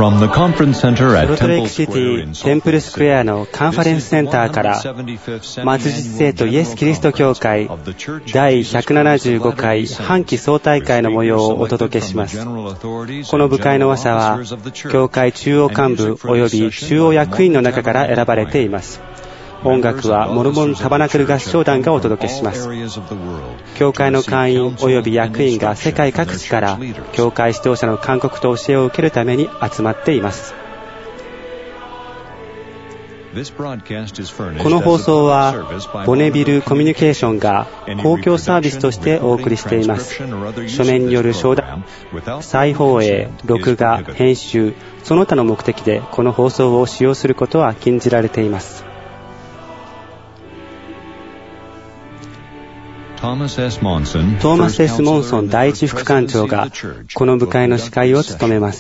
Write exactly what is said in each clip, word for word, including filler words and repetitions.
From the conference center at ソルトレイク Temple シテ Square in ィテンプルスクエアのカンファレンスセンターから末日聖とイエス・キリスト教会第ひゃくななじゅうごかい半期総大会の模様をお届けします。この部会の話者は教会中央幹部及び中央役員の中から選ばれています。音楽はモルモンタバナクル合唱団がお届けします。教会の会員及び役員が世界各地から教会指導者の勧告と教えを受けるために集まっています。この放送はボネビルコミュニケーションが公共サービスとしてお送りしています。書面による承諾、再放映、録画、編集、その他の目的でこの放送を使用することは禁じられています。トーマス S モンソン第一副館長がこの部会の司会を務めます。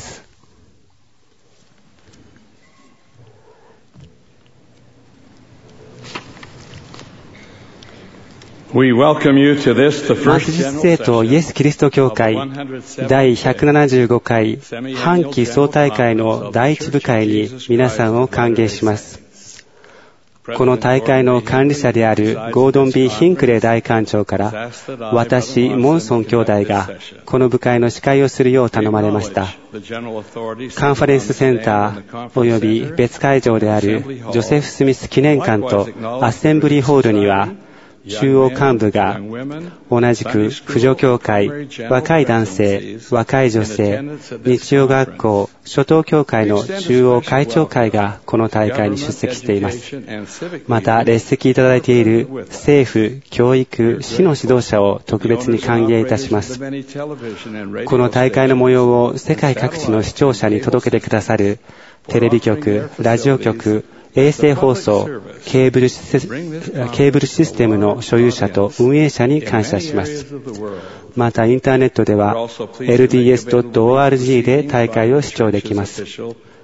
末日聖とイエス・キリスト教会第ひゃくななじゅうごかい半期総大会の第一部会に皆さんを歓迎します。この大会の管理者であるゴードン・ビー・ヒンクレイ大館長から私、モンソン兄弟がこの部会の司会をするよう頼まれました。カンファレンスセンター及び別会場であるジョセフ・スミス記念館とアッセンブリーホールには中央幹部が同じく扶助協会、若い男性、若い女性、日曜学校、初等教会の中央会長会がこの大会に出席しています。また列席いただいている政府、教育、市の指導者を特別に歓迎いたします。この大会の模様を世界各地の視聴者に届けてくださるテレビ局、ラジオ局、衛星放送、ケーブルシス、ケーブルシステムの所有者と運営者に感謝します。またインターネットでは エルディーエスドットオーアールジー で大会を視聴できます。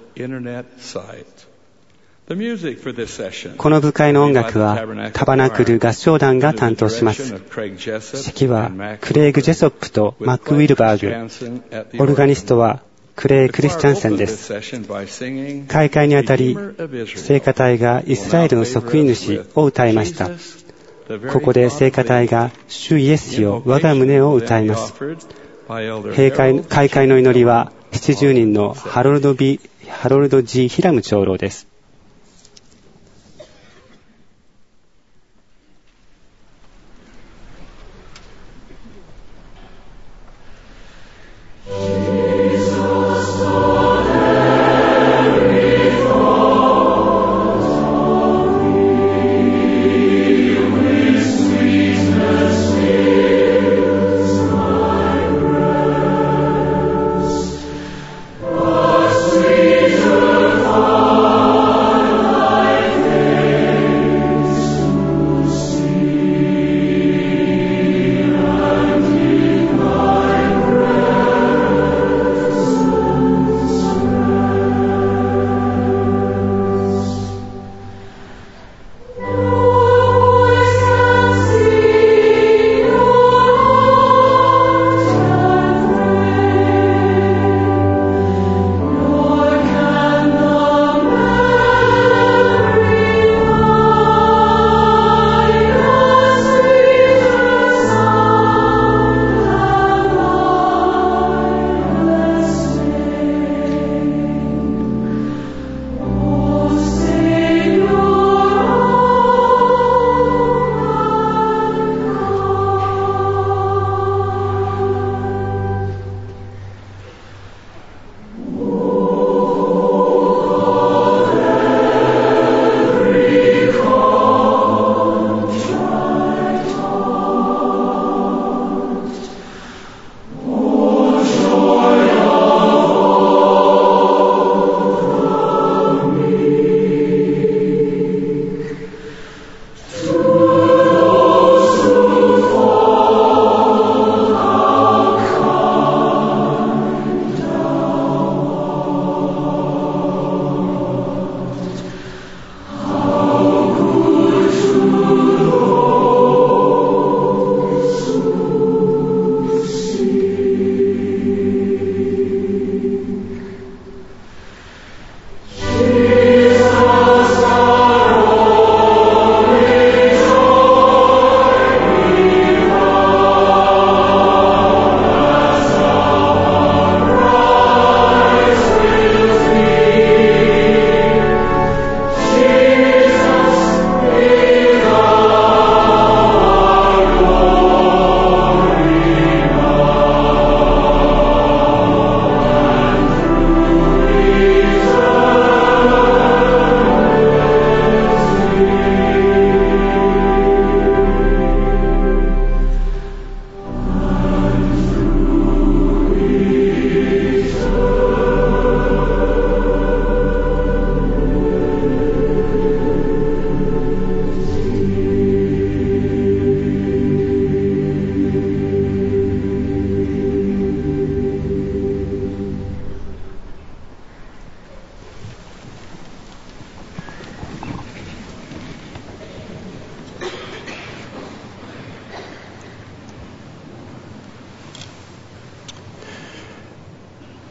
この部会の音楽はタバナクル合唱団が担当します。指揮はクレイグ・ジェソップとマック・ウィルバーグ、オルガニストはクレイ・クリスチャンセンです。開会にあたり、聖歌隊がイスラエルの救い主を歌いました。ここで聖歌隊が主イエスよ我が胸を歌います。閉会、開会の祈りはななじゅうにんのハロルド・ビ、ハロルド・G・ヒラム長老です。 Oh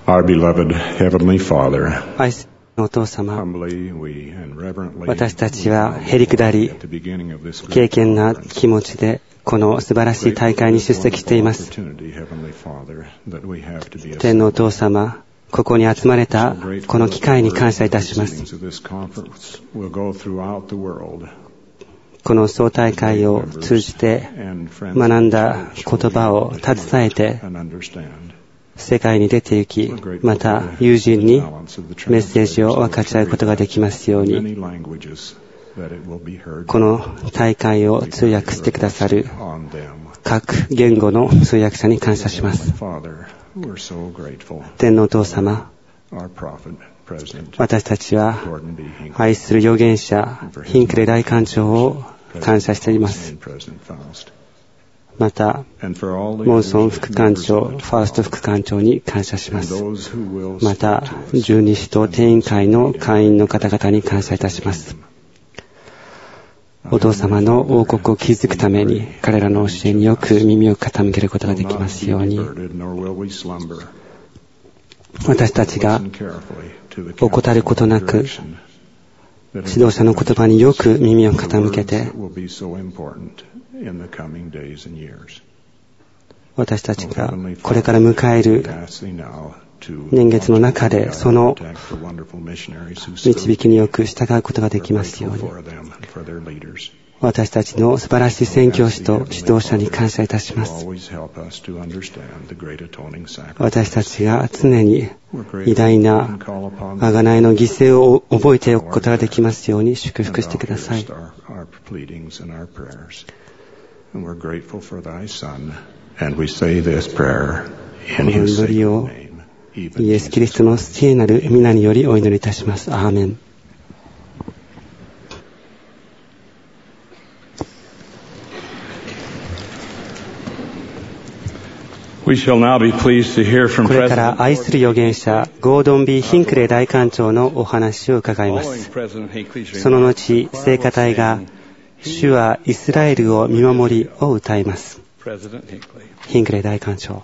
Our beloved Heavenly Father, 愛するお父様、私たちはへりくだり、敬虔な気持ちでこの素晴らしい大会に出席しています。天のお父様、ここに集まれたこの機会に感謝いたします。この総大会を通じて学んだ言葉を携えて世界に出て行き、また友人にメッセージを分かち合うことができますように、この大会を通訳してくださる各言語の通訳者に感謝します。天のお父様、私たちは愛する預言者ヒンクレ大官長を感謝しています。またモンソン副官長、ファースト副官長に感謝します。また十二使徒定員会の会員の方々に感謝いたします。お父様の王国を築くために彼らの教えによく耳を傾けることができますように、私たちが怠ることなく指導者の言葉によく耳を傾けて、私たちがこれから迎える年月の中でその導きによく従うことができますように、私たちの素晴らしい宣教師と指導者に感謝いたします。私たちが常に偉大な贖いの犠牲を覚えておくことができますように祝福してください。この祈りをイエス・キリストの聖なる皆によりお祈りいたします。アーメン。これから愛する預言者ゴードン・ビー・ヒンクレイ大官長のお話を伺います。その後、聖歌隊が主はイスラエルを見守りを歌います。ヒンクレイ大官長。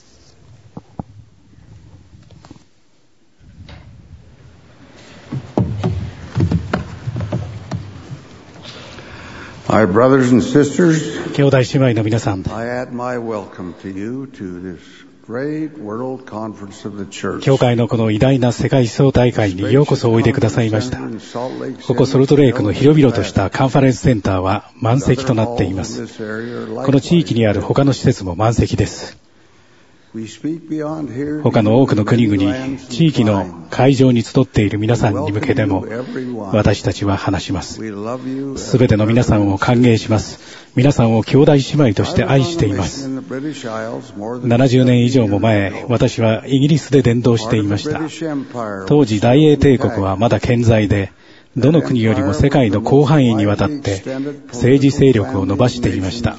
My brothers and sisters, 兄弟姉妹の皆さん、 I add my welcome to you to this great world conference of the church. 教会のこの偉大な世界総大会にようこそおいでくださいました。ここソルトレイクの広々としたカンファレンスセンターは満席となっています。この地域にある他の施設も満席です。他の多くの国々、地域の会場に集っている皆さんに向けても私たちは話します。すべての皆さんを歓迎します。皆さんを兄弟姉妹として愛しています。ななじゅうねん以上も前、私はイギリスで伝道していました。当時大英帝国はまだ健在で、どの国よりも世界の広範囲にわたって政治勢力を伸ばしていました。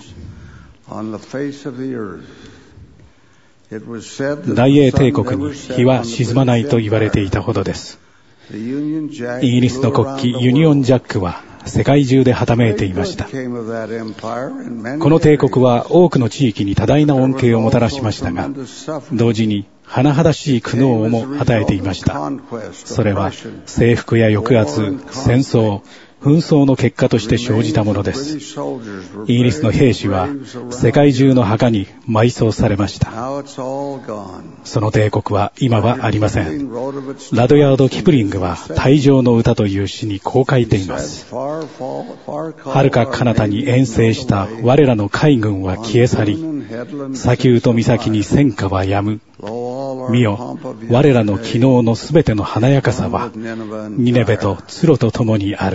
大英帝国に日は沈まないと言われていたほどです。イギリスの国旗ユニオンジャックは世界中ではためいていました。この帝国は多くの地域に多大な恩恵をもたらしましたが、同時に甚だしい苦悩をも与えていました。それは征服や抑圧、戦争、紛争の結果として生じたものです。イギリスの兵士は世界中の墓に埋葬されました。その帝国は今はありません。ラドヤード・キプリングは大乗の歌という詩にこう書いています。遥か彼方に遠征した我らの海軍は消え去り、砂丘と岬に戦火は止む。見よ、我らの昨日のすべての華やかさはニネベとツロと共にある。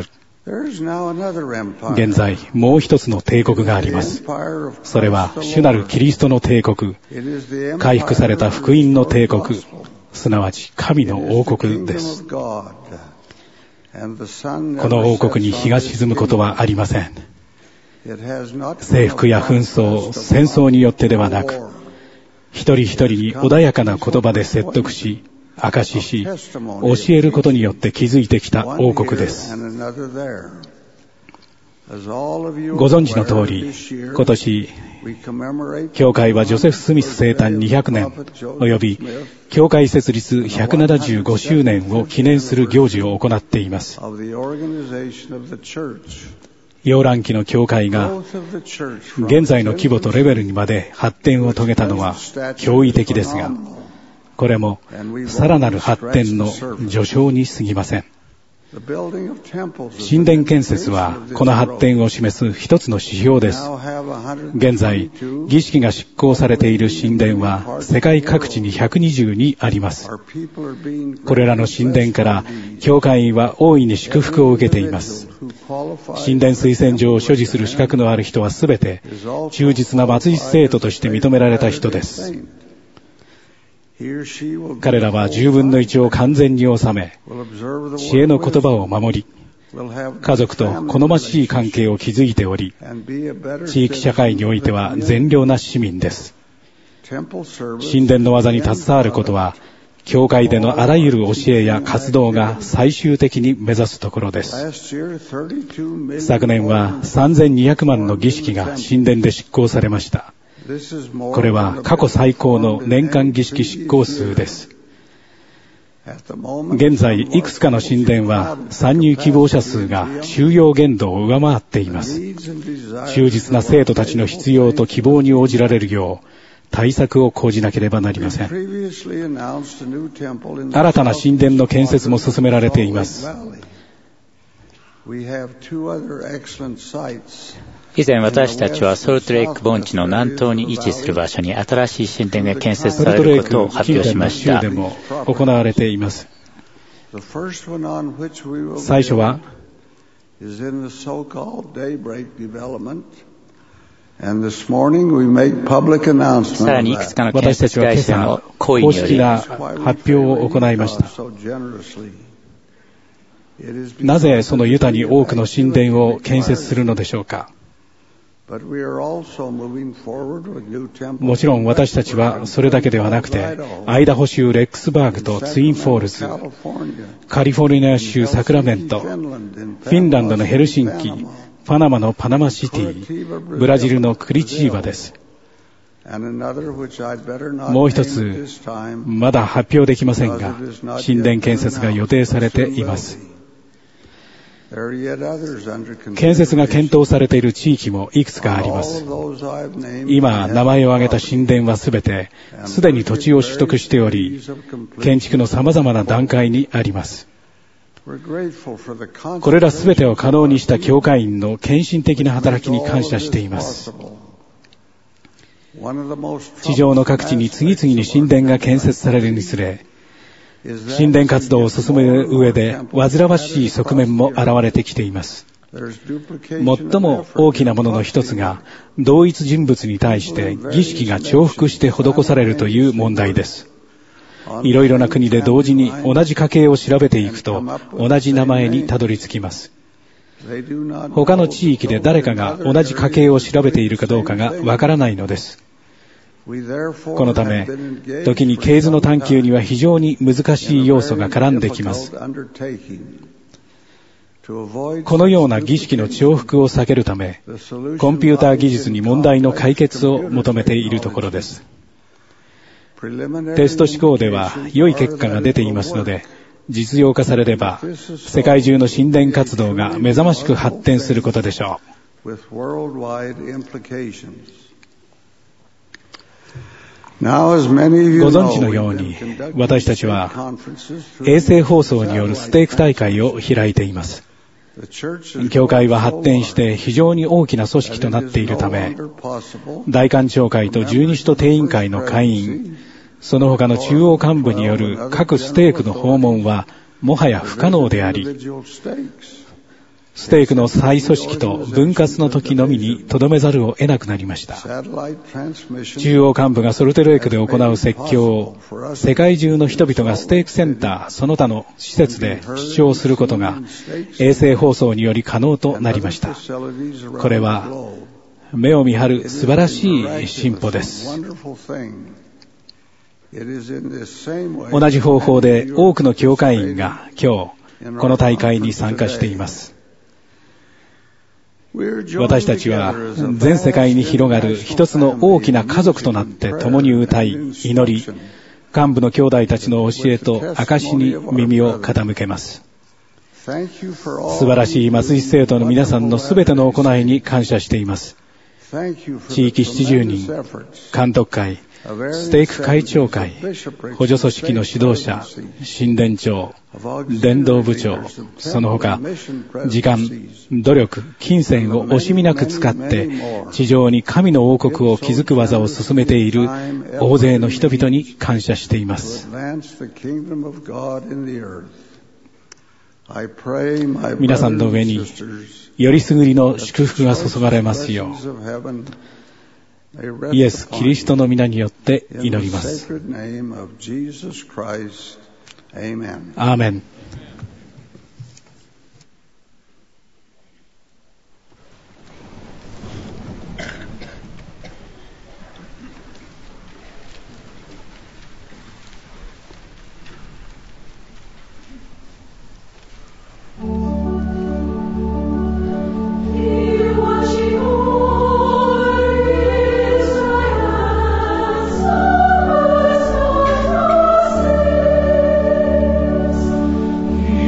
現在もう一つの帝国があります。それは主なるキリストの帝国、回復された福音の帝国、すなわち神の王国です。この王国に日が沈むことはありません。征服や紛争、戦争によってではなく、一人一人に穏やかな言葉で説得し、証しし、教えることによって築いてきた王国です。 ご存知の通り、今年、教会はジョセフ・スミス生誕にひゃくねん及び教会設立ひゃくななじゅうごしゅうねんを記念する行事を行っています。溶卵期の教会が現在の規模とレベルにまで発展を遂げたのは驚異的ですが、これもさらなる発展の序章に過ぎません。神殿建設はこの発展を示す一つの指標です。現在、儀式が執行されている神殿は世界各地にひゃくにじゅうにあります。これらの神殿から教会員は大いに祝福を受けています。神殿推薦状を所持する資格のある人はすべて忠実な末日生徒として認められた人です。彼らはじゅうぶんのいちを完全に収め、知恵の言葉を守り、家族と好ましい関係を築いており、地域社会においては善良な市民です。神殿の技に携わることは、教会でのあらゆる教えや活動が最終的に目指すところです。昨年はさんぜんにひゃくまんの儀式が神殿で執行されました。これは過去最高の年間儀式執行数です。現在、いくつかの神殿は参入希望者数が収容限度を上回っています。忠実な生徒たちの必要と希望に応じられるよう対策を講じなければなりません。新たな神殿の建設も進められています。 以前私たちはソルトレイク盆地の南東に位置する場所に新しい神殿が建設されることを発表しました。 ソルトレイク宮殿も行われています。最初はさらにいくつかの建私たち設会は今朝社の行為により公式な発表を行いました。なぜそのユタに多くの神殿を建設するのでしょうか。もちろん私たちはそれだけではなくて、アイダホ州レックスバーグとツインフォールズ、カリフォルニア州サクラメント、フィンランドのヘルシンキ、パナマのパナマシティ、ブラジルのクリチーバです。もう一つ、まだ発表できませんが、神殿建設が予定されています。建設が検討されている地域もいくつかあります。今、名前を挙げた神殿はすべて、すでに土地を取得しており、建築の様々な段階にあります。これらすべてを可能にした教会員の献身的な働きに感謝しています。地上の各地に次々に神殿が建設されるにつれ、神殿活動を進める上で煩わしい側面も現れてきています。最も大きなものの一つが、同一人物に対して儀式が重複して施されるという問題です。いろいろな国で同時に同じ家系を調べていくと、同じ名前にたどり着きます。他の地域で誰かが同じ家系を調べているかどうかがわからないのです。このため、時に系図の探求には非常に難しい要素が絡んできます。このような儀式の重複を避けるため、コンピューター技術に問題の解決を求めているところです。テスト試行では良い結果が出ていますので、実用化されれば、世界中の神殿活動が目覚ましく発展することでしょう。ご存知のように、私たちは衛星放送によるステーク大会を開いています。教会は発展して非常に大きな組織となっているため、大官庁会と十二使徒定員会の会員、その他の中央幹部による各ステークの訪問はもはや不可能であり、ステークの再組織と分割の時のみに留めざるを得なくなりました。中央幹部がソルトレイクで行う説教を世界中の人々がステークセンターその他の施設で視聴することが衛星放送により可能となりました。これは目を見張る素晴らしい進歩です。同じ方法で多くの教会員が今日この大会に参加しています。 私たちは全世界に広がる一つの大きな家族となって共に歌い、祈り、幹部の兄弟たちの教えと証に耳を傾けます。素晴らしい松井生徒の皆さんのすべての行いに感謝しています。地域ななじゅうにん、監督会、ステーク会長会、補助組織の指導者、神殿長、伝道部長、その他、時間、努力、金銭を惜しみなく使って、地上に神の王国を築く技を進めている大勢の人々に感謝しています。皆さんの上に、よりすぐりの祝福が注がれますよう、イエス・キリストの皆によって祈ります。アーメン。 He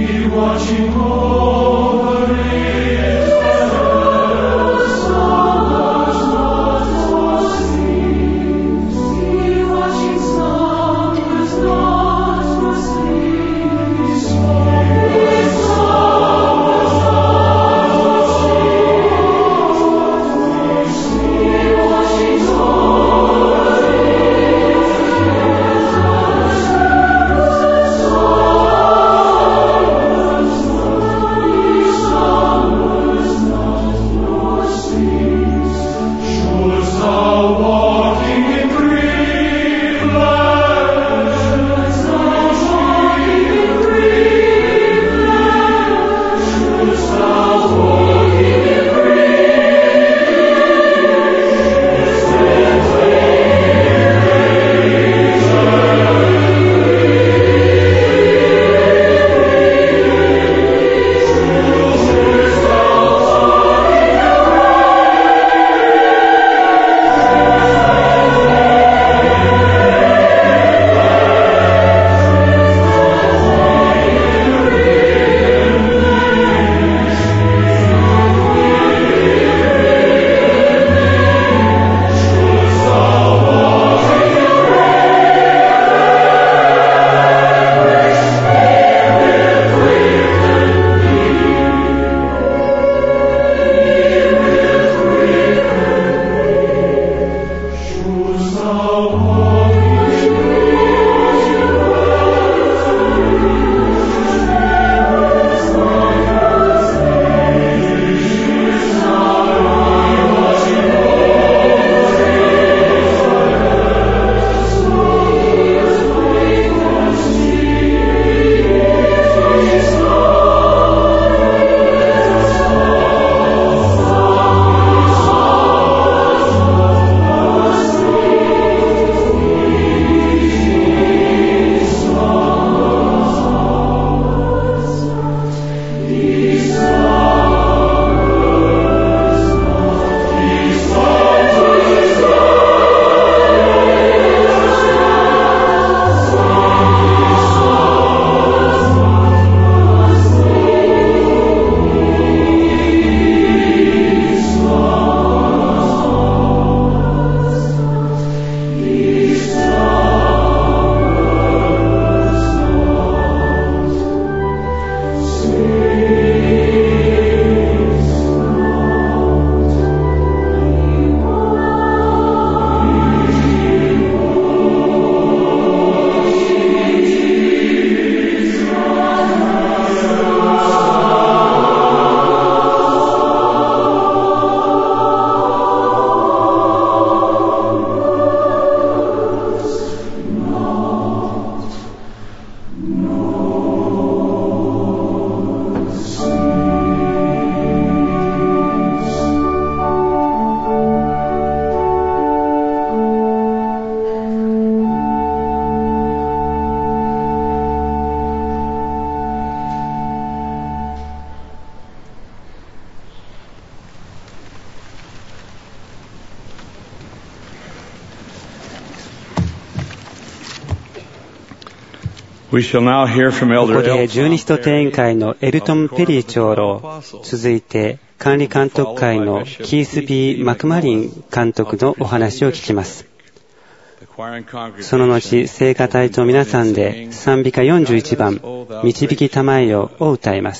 ここで十二使徒定員会のエルトン・ペリー長老、続いて管理監督会のキース・ビー・マクマリン監督のお話を聞きます。その後、聖歌隊と皆さんで賛美歌よんじゅういちばん、導きたまえよを歌います。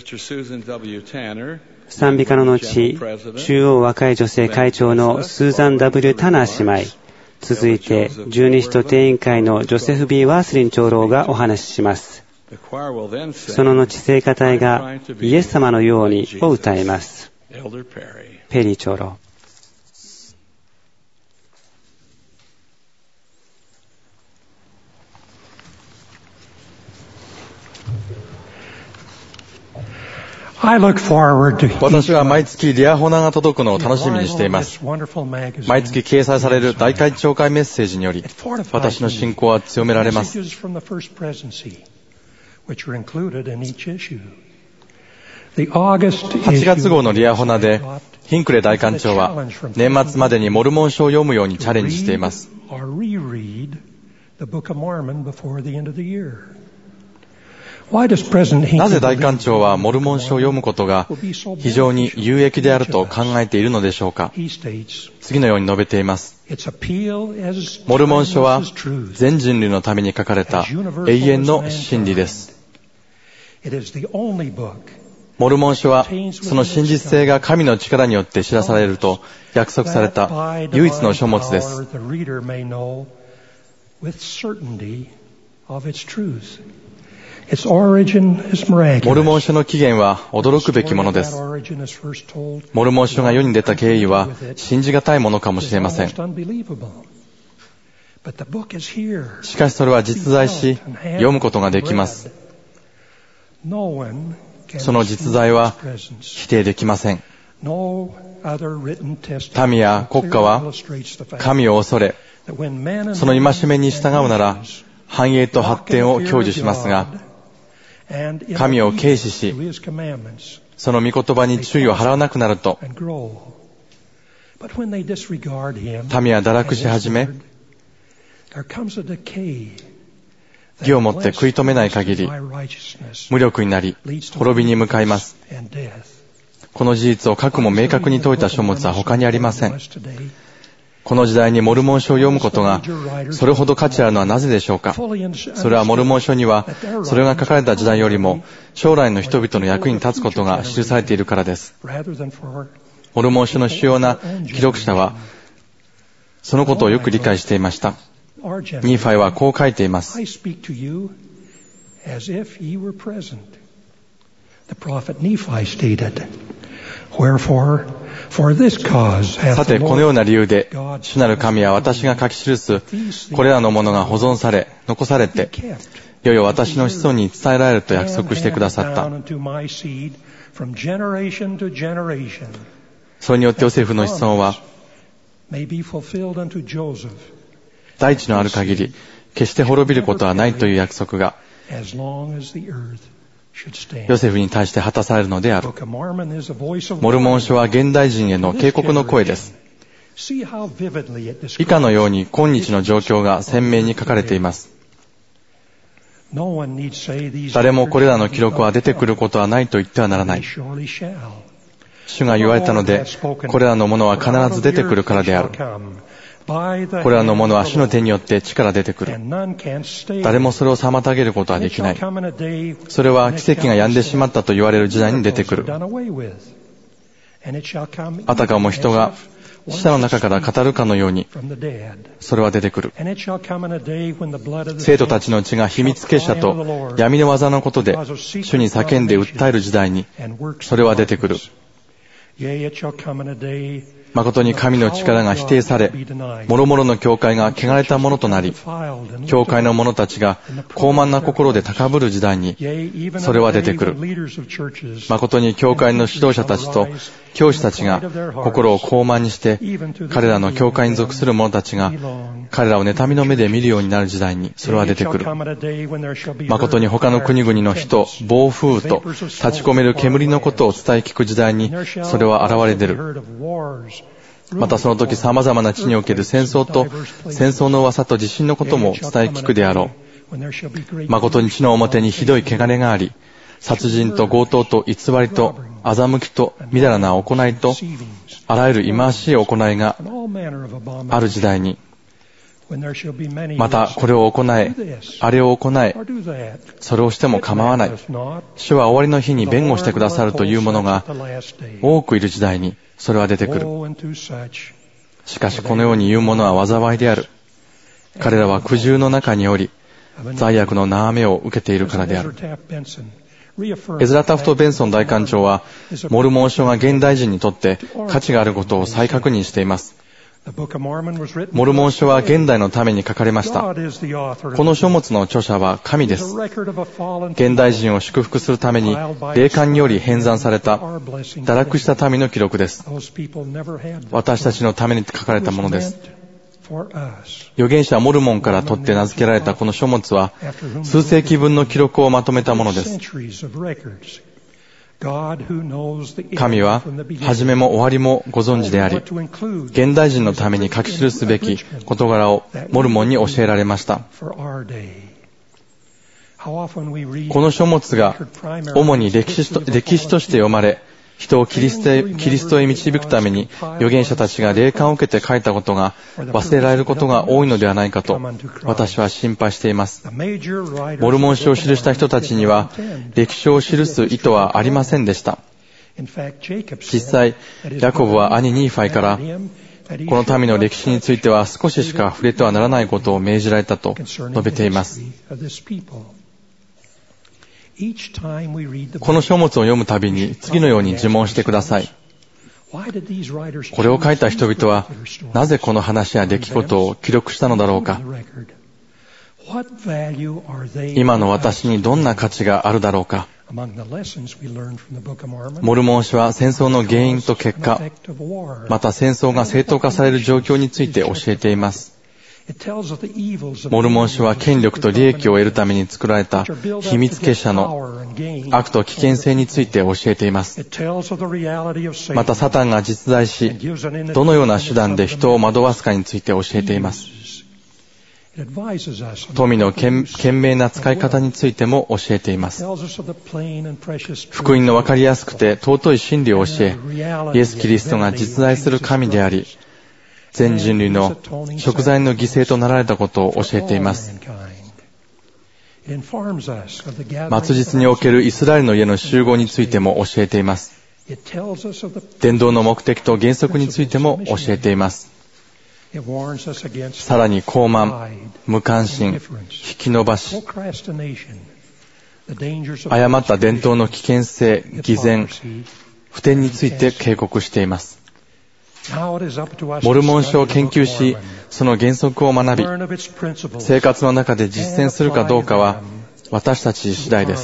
賛美歌の後、中央若い女性会長のスーザン・ダブリュー タナー姉妹、続いて十二使徒定員会のジョセフ・ B ・ワースリン長老がお話しします。その後、聖歌隊がイエス様のようにを歌います。ペリー長老。 私は毎月リアホナが届くのを楽しみにしています。毎月掲載される大会長会メッセージにより、私の信仰は強められます。はちがつ号のリアホナで、ヒンクレ大官長は年末までにモルモン書を読むようにチャレンジしています。なぜ大官長はモルモン書を読むことが非常に有益であると考えているのでしょうか。次のように述べています。モルモン書は全人類のために書かれた永遠の真理です。モルモン書はその真実性が神の力によって知らされると約束された唯一の書物です。モルモン書の起源は驚くべきものです。モルモン書が世に出た経緯は信じがたいものかもしれません。しかしそれは実在し、読むことができます。その実在は否定できません。民や国家は神を恐れ、その戒めに従うなら繁栄と発展を享受しますが、神を軽視し、その御言葉に注意を払わなくなると、民は堕落し始め、義をもって食い止めない限り、無力になり、滅びに向かいます。この事実を核も明確に説いた書物は他にありません。この時代にモルモン書を読むことがそれほど価値あるのはなぜでしょうか。それはモルモン書にはそれが書かれた時代よりも将来の人々の役に立つことが記されているからです。モルモン書の主要な記録者はそのことをよく理解していました。ニーファイはこう書いています。さて、このような理由で、主なる神は私が書き記す、これらのものが保存され、残されて、いよいよ私の子孫に伝えられると約束してくださった。それによってヨセフの子孫は、大地のある限り、決して滅びることはないという約束が、ヨセフに対して果たされるのである。モルモン書は現代人への警告の声です。以下のように今日の状況が鮮明に書かれています。誰もこれらの記録は出てくることはないと言ってはならない。主が言われたので、これらのものは必ず出てくるからである。これらのものは主の手によって地から出てくる。誰もそれを妨げることはできない。それは奇跡が止んでしまったと言われる時代に出てくる。あたかも人が死者の中から語るかのように、それは出てくる。生徒たちの血が秘密結社と闇の技のことで主に叫んで訴える時代に、それは出てくる。誠に神の力が否定され、諸々の教会が汚れたものとなり、教会の者たちが高慢な心で高ぶる時代に、それは出てくる。誠に教会の指導者たちと教師たちが心を高慢にして、彼らの教会に属する者たちが彼らを妬みの目で見るようになる時代に、それは出てくる。誠に他の国々の火と暴風と立ち込める煙のことを伝え聞く時代に、それは現れ出る。またその時様々な地における戦争と戦争の噂と地震のことも伝え聞くであろう。 誠に地の表にひどい汚れがあり、殺人と強盗と偽りと欺きとみだらな行いとあらゆる忌まわしい行いがある時代に、またこれを行え、あれを行え、それをしても構わない。主は終わりの日に弁護してくださるという者が多くいる時代にそれは出てくる。しかしこのように言う者は災いである。彼らは苦渋の中におり、罪悪の縄目を受けているからである。エズラ・タフト・ベンソン大官長は、モルモン書が現代人にとって価値があることを再確認しています。モルモン書は現代のために書かれました。この書物の著者は神です。現代人を祝福するために霊感により編纂された堕落した民の記録です。私たちのために書かれたものです。預言者モルモンから取って名付けられたこの書物は数世紀分の記録をまとめたものです。神は初めも終わりもご存知であり、現代人のために書き記すべき事柄をモルモンに教えられました。この書物が主に歴史と、歴史として読まれ、人をキリストへ、キリストへ導くために預言者たちが霊感を受けて書いたことが忘れられることが多いのではないかと私は心配しています。モルモン書を記した人たちには歴史を記す意図はありませんでした。実際、ヤコブは兄ニーファイからこの民の歴史については少ししか触れてはならないことを命じられたと述べています。この書物を読むたびに次のように自問してください。これを書いた人々はなぜこの話や出来事を記録したのだろうか。今の私にどんな価値があるだろうか。モルモン書は戦争の原因と結果、また戦争が正当化される状況について教えています。モルモン書は権力と利益を得るために作られた秘密結社の悪と危険性について教えています。またサタンが実在し、どのような手段で人を惑わすかについて教えています。富の賢明な使い方についても教えています。福音のわかりやすくて尊い真理を教え、イエス・キリストが実在する神であり、全人類の贖罪の犠牲となられたことを教えています。末日におけるイスラエルの家の集合についても教えています。伝道の目的と原則についても教えています。さらに傲慢、無関心、引き延ばし、誤った伝統の危険性、偽善、不典について警告しています。モルモン書を研究し、その原則を学び、生活の中で実践するかどうかは私たち次第です。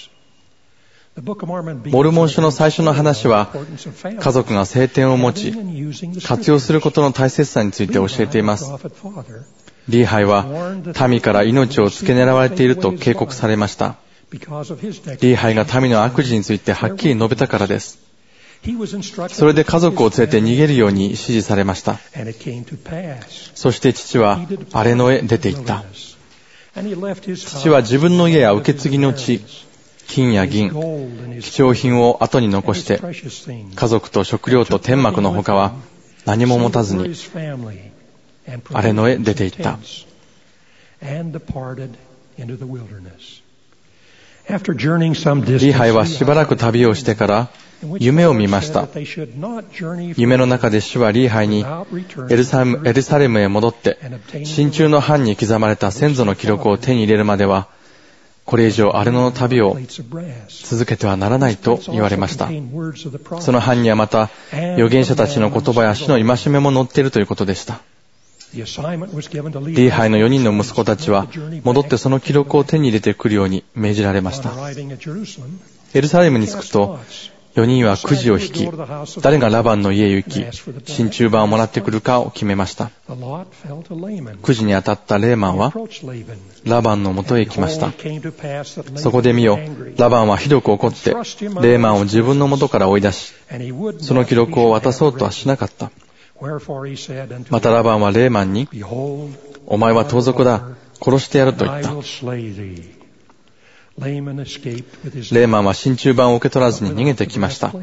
モルモン書の最初の話は、家族が聖典を持ち、活用することの大切さについて教えています。リーハイは、民から命を付け狙われていると警告されました。リーハイが民の悪事についてはっきり述べたからです。それで家族を連れて逃げるように指示されました。そして父は荒れ野へ出て行った。父は自分の家や受け継ぎの地、金や銀、貴重品を後に残して、家族と食料と天幕の他は何も持たずに荒れ野へ出て行った。リーハイはしばらく旅をしてから夢を見ました。夢の中で主はリーハイにエルサレム、エルサレムへ戻って真鍮の版に刻まれた先祖の記録を手に入れるまではこれ以上荒れ野の旅を続けてはならないと言われました。その版にはまた預言者たちの言葉や主の戒めも載っているということでした。リーハイのよにんの息子たちは戻ってその記録を手に入れてくるように命じられました。エルサレムに着くとよにんはくじを引き、誰がラバンの家へ行き、真鍮版をもらってくるかを決めました。くじに当たったレーマンは、ラバンのもとへ行きました。そこで見よ、ラバンはひどく怒って、レーマンを自分のもとから追い出し、その記録を渡そうとはしなかった。またラバンはレーマンに、 お前は盗賊だ、殺してやると言った。レーマンは真鍮板を受け取らずに逃げてきました。こ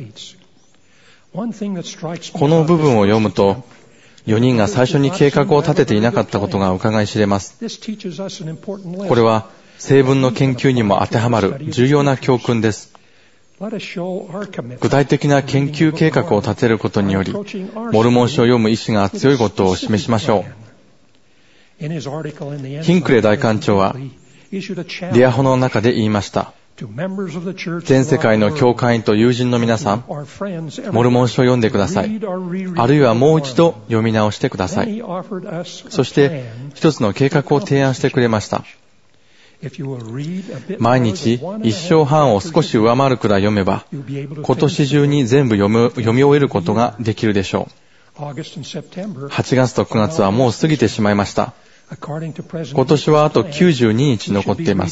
の部分を読むと、よにんが最初に計画を立てていなかったことが伺い知れます。これは聖文の研究にも当てはまる重要な教訓です。具体的な研究計画を立てることにより、モルモン書を読む意志が強いことを示しましょう。ヒンクレ大官長は、リアホの中で言いました。全世界の教会員と友人の皆さん、モルモン書を読んでください。あるいはもう一度読み直してください。そして一つの計画を提案してくれました。毎日一章半を少し上回るくらい読めば、今年中に全部読む、読み終えることができるでしょう。はちがつとくがつはもう過ぎてしまいました。今年はあときゅうじゅうににち残っています。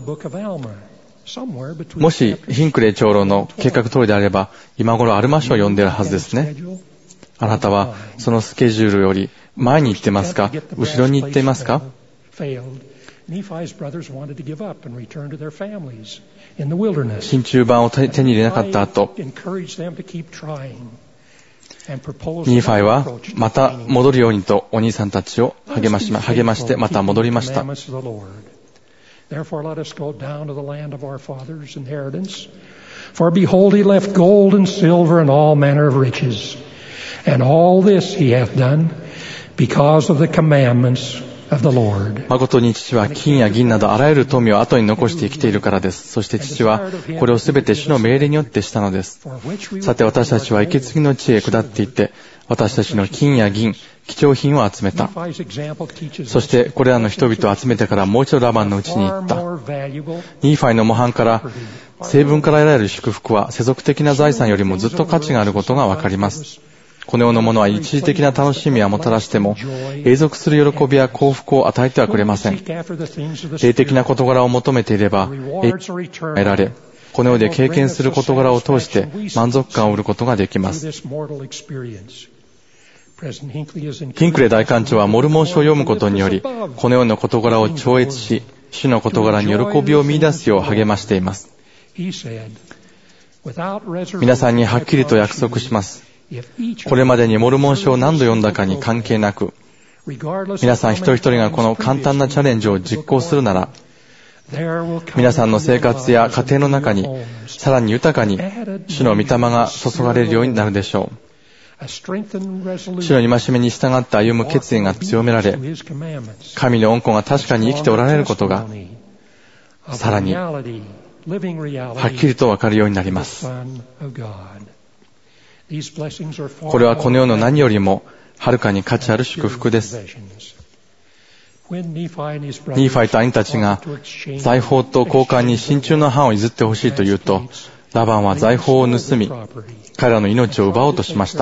もしヒンクレイ長老の計画通りであれば、今頃アルマ書を読んでいるはずですね。あなたはそのスケジュールより前に行ってますか、後ろに行っていますか？真鍮板を手に入れなかった後、ニーファイはまた戻るようにとお兄さんたちを励まし、励ましてまた戻りました。Therefore let us go down to the land of our fathers' inheritance. For behold, he left gold and silver and all manner of riches. And all this he hath done because of the commandments of the Lord. 誠に父は金や銀などあらゆる富を後に残して生きているからです。そして父はこれをすべて主の命令によってしたのです。さて私たちは息継ぎの地へ下っていって、私たちの金や銀、貴重品を集めた。そしてこれらの人々を集めてからもう一度ラバンのうちに行った。ニーファイの模範から聖文から得られる祝福は世俗的な財産よりもずっと価値があることがわかります。この世のものは一時的な楽しみはもたらしても永続する喜びや幸福を与えてはくれません。霊的な事柄を求めていれば永遠に得られ、この世で経験する事柄を通して満足感を得ることができます。ヒンクレ大官長はモルモン書を読むことにより、この世の事柄を超越し、主の事柄に喜びを見出すよう励ましています。皆さんにはっきりと約束します。これまでにモルモン書を何度読んだかに関係なく、皆さん一人一人がこの簡単なチャレンジを実行するなら、皆さんの生活や家庭の中にさらに豊かに主の御霊が注がれるようになるでしょう。主の戒めに従って歩む決意が強められ、神の恩子が確かに生きておられることがさらにはっきりとわかるようになります。これはこの世の何よりもはるかに価値ある祝福です。ニーファイと兄たちが財宝と交換に真鍮の版を譲ってほしいと言うと、ラバンは財宝を盗み、彼らの命を奪おうとしました。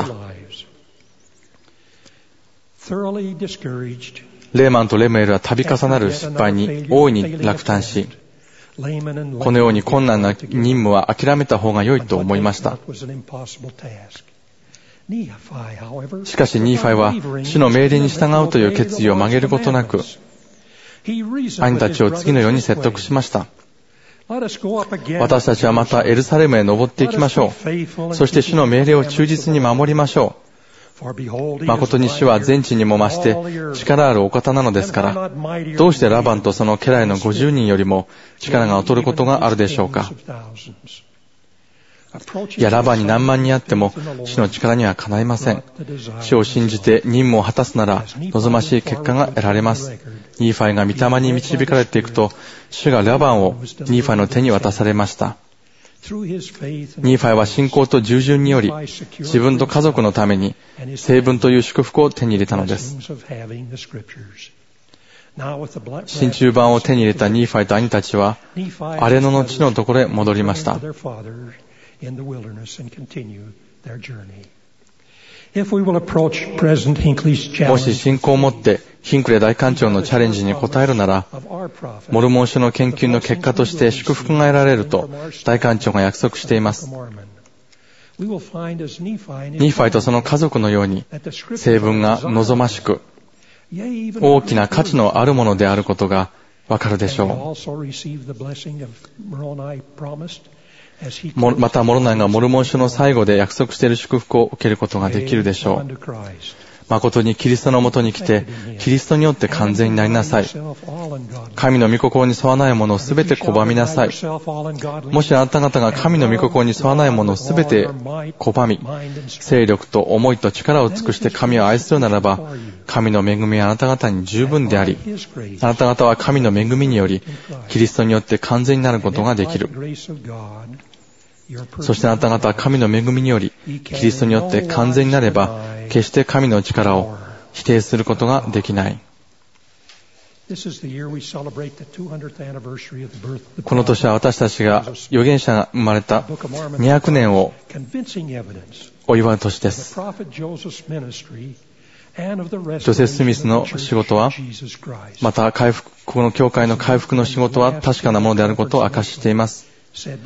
レーマンとレムエルは度重なる失敗に大いに落胆し、このように困難な任務は諦めた方が良いと思いました。しかしニーファイは主の命令に従うという決意を曲げることなく、兄たちを次のように説得しました。私たちはまたエルサレムへ登っていきましょう。そして主の命令を忠実に守りましょう。誠に主は全地にも増して力あるお方なのですから、どうしてラバンとその家来のごじゅうにんよりも力が劣ることがあるでしょうか。いや、ラバンに何万人あっても主の力にはかないません。主を信じて任務を果たすなら望ましい結果が得られます。ニーファイが御霊に導かれていくと、主がラバンをニーファイの手に渡されました。ニーファイは信仰と従順により、自分と家族のために聖文という祝福を手に入れたのです。真鍮板を手に入れたニーファイと兄たちは荒れ野の地のところへ戻りました。もし信仰を持ってヒンクレ大官長のチャレンジに応えるなら、モルモン書の研究の結果として祝福が得られると大官長が約束しています。ニーファイとその家族のように聖文が望ましく、 大きな価値のあるものであることがわかるでしょう。また、モロナイがモルモン書の最後で約束している祝福を受けることができるでしょう。誠にキリストのもとに来て、キリストによって完全になりなさい。神の御心に沿わないものをすべて拒みなさい。もしあなた方が神の御心に沿わないものをすべて拒み、勢力と思いと力を尽くして神を愛するならば、神の恵みはあなた方に十分であり、あなた方は神の恵みにより、キリストによって完全になることができる。そしてあなた方は神の恵みにより、キリストによって完全になれば、決して神の力を否定することができない。この年は私たちが預言者が生まれたにひゃくねんをお祝う年です。ジョセフ・スミスの仕事は、また回復、この教会の回復の仕事は確かなものであることを明かししています。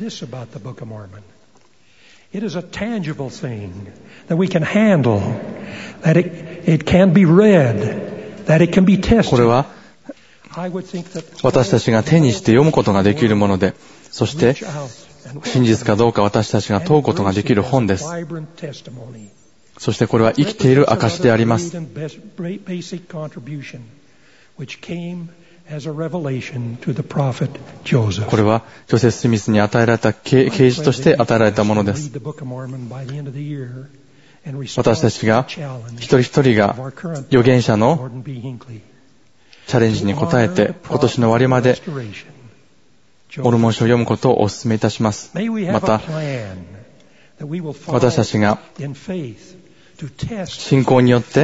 It is a tangible thing that we can handle, that it, it can be read, that it can be tested. これは私たちが手にして読むことができるもので、そして真実かどうか私たちが問うことができる本です。そしてこれは生きている証であります。これはジョセフ・スミスに与えられた啓示として与えられたものです。私たちが一人一人が預言者のチャレンジに応えて、今年の終わりまでモルモン書を読むことをお勧めいたします。また私たちが信仰によって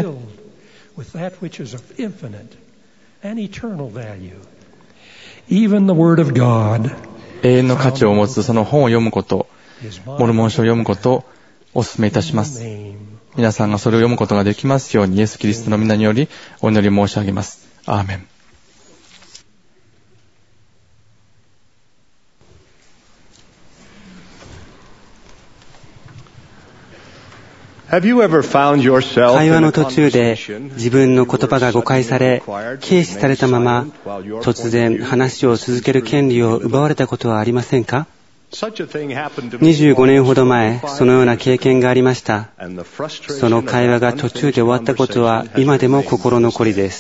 永遠の価値を持つその本を読むこと、モルモン書を読むことをお勧めいたします。皆さんがそれを読むことができますように、イエス・キリストの皆によりお祈り申し上げます。アーメン。 会話の途中で自分の言葉が誤解され、軽視されたまま突然話を続ける権利を奪われたことはありませんか？にじゅうごねんほど前、そのような経験がありました。その会話が途中で終わったことは今でも心残りです。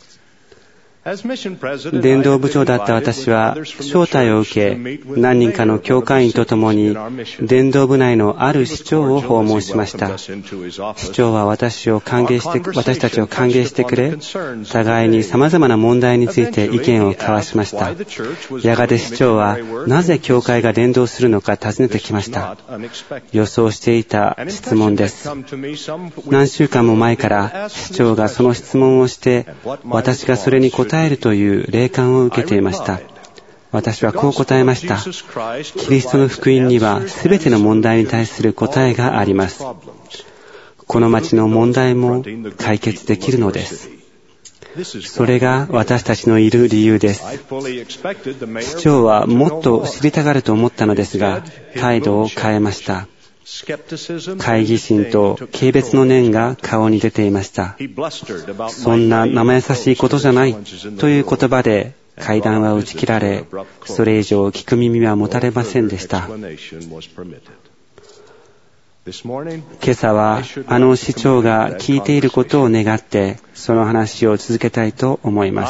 伝道部長だった私は招待を受け、何人かの教会員と共に伝道部内のある市長を訪問しました。市長は私を歓迎して、私たちを歓迎してくれ、互いに様々な問題について意見を交わしました。やがて市長はなぜ教会が伝道するのか尋ねてきました。予想していた質問です。何週間も前から市長がその質問をして、私がそれに答え答えるという霊感を受けていました。私はこう答えました。キリストの福音にはすべての問題に対する答えがあります。この町の問題も解決できるのです。それが私たちのいる理由です。市長はもっと知りたがると思ったのですが、態度を変えました。懐疑心と軽蔑の念が顔に出ていました。そんな生優しいことじゃないという言葉で会談は打ち切られ、それ以上聞く耳は持たれませんでした。今朝はあの市長が聞いていることを願ってその話を続けたいと思います。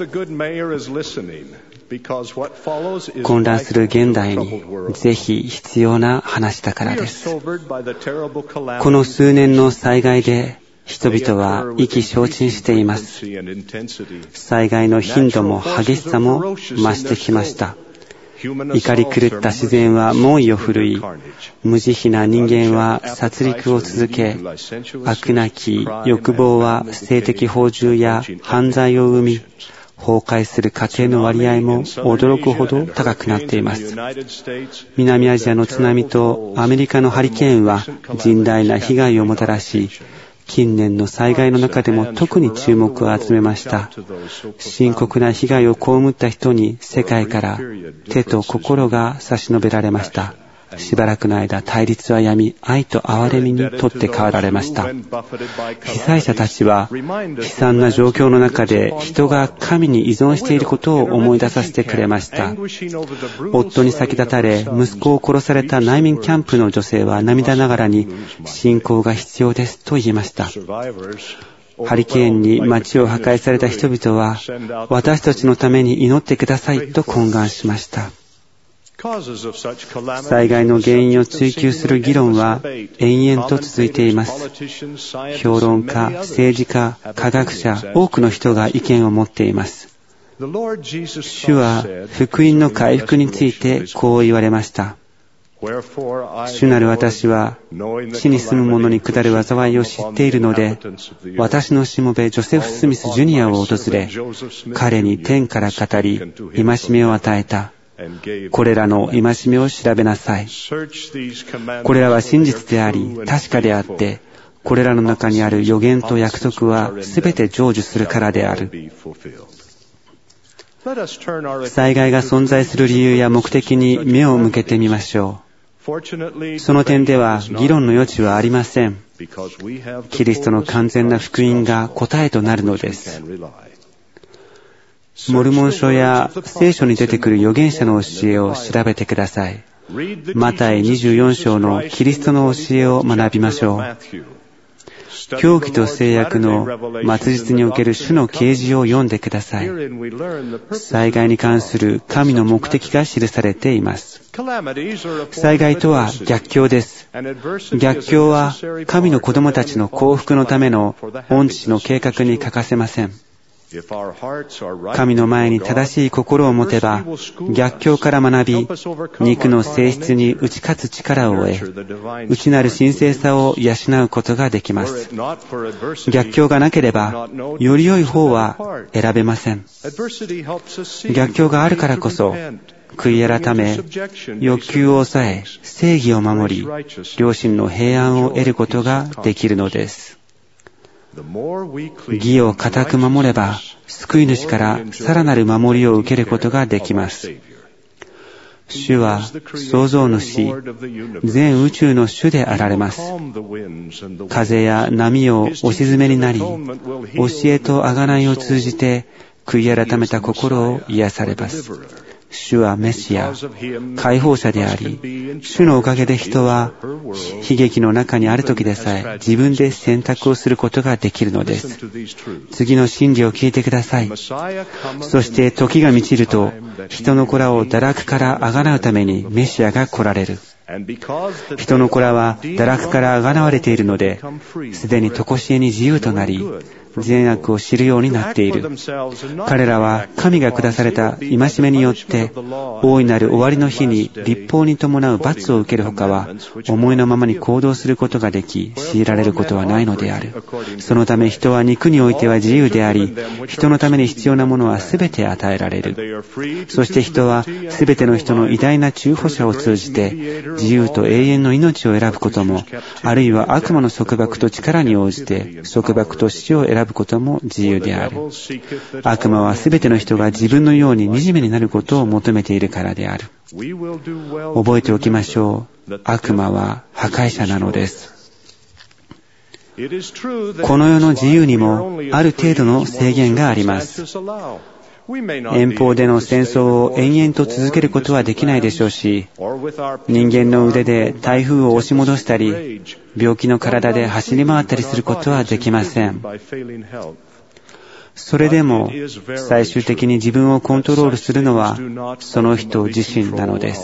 混乱する現代にぜひ必要な話だからです。この数年の災害で人々は意気消沈しています。災害の頻度も激しさも増してきました。怒り狂った自然は猛威を振るい、無慈悲な人間は殺戮を続け、悪なき欲望は性的放縦や犯罪を生み、崩壊する家計の割合も驚くほど高くなっています。南アジアの津波とアメリカのハリケーンは甚大な被害をもたらし、近年の災害の中でも特に注目を集めました。深刻な被害を被った人に世界から手と心が差し伸べられました。 しばらくの間、対立はやみ、愛と憐れみにとって変わられました。被災者たちは、悲惨な状況の中で人が神に依存していることを思い出させてくれました。夫に先立たれ、息子を殺された難民キャンプの女性は涙ながらに、信仰が必要ですと言いました。ハリケーンに街を破壊された人々は、私たちのために祈ってくださいと懇願しました。災害の原因を追求する議論は延々と続いています。評論家、政治家、科学者、多くの人が意見を持っています。主は福音の回復についてこう言われました。主なる私は地に住む者に下る災いを知っているので、私のしもべジョセフ・スミス・ジュニアを訪れ、彼に天から語り、戒めを与えた。これらの戒めを調べなさい。これらは真実であり、確かであって、これらの中にある予言と約束はすべて成就するからである。災害が存在する理由や目的に目を向けてみましょう。その点では議論の余地はありません。キリストの完全な福音が答えとなるのです。モルモン書や聖書に出てくる預言者の教えを調べてください。マタイにじゅうよん章のキリストの教えを学びましょう。教義と制約の末日における主の啓示を読んでください。災害に関する神の目的が記されています。災害とは逆境です。逆境は神の子供たちの幸福のための御父の計画に欠かせません。神の前に正しい心を持てば、逆境から学び、肉の性質に打ち勝つ力を得、内なる神聖さを養うことができます。逆境がなければ、より良い方は選べません。逆境があるからこそ、悔い改め、欲求を抑え、正義を守り、良心の平安を得ることができるのです。義を固く守れば、救い主からさらなる守りを受けることができます。主は創造主、全宇宙の主であられます。風や波を押し詰めになり、教えと贖いを通じて悔い改めた心を癒されます。主はメシア、解放者であり、主のおかげで人は悲劇の中にある時でさえ自分で選択をすることができるのです。次の真理を聞いてください。そして時が満ちると、人の子らを堕落から贖うためにメシアが来られる。人の子らは堕落から贖われているので、すでに常しえに自由となり、善悪を知るようになっている。彼らは神が下された戒めによって、大いなる終わりの日に律法に伴う罰を受けるほかは、思いのままに行動することができ、強いられることはないのである。そのため人は肉においては自由であり、人のために必要なものはすべて与えられる。そして人はすべての人の偉大な中保者を通じて、自由と永遠の命を選ぶことも、あるいは悪魔の束縛と力に応じて、束縛と死を選ぶことも自由である。悪魔はすべての人が自分のように惨めになることを求めているからである。覚えておきましょう。悪魔は破壊者なのです。この世の自由にもある程度の制限があります。遠方での戦争を延々と続けることはできないでしょうし、人間の腕で台風を押し戻したり、病気の体で走り回ったりすることはできません。それでも、最終的に自分をコントロールするのは、その人自身なのです。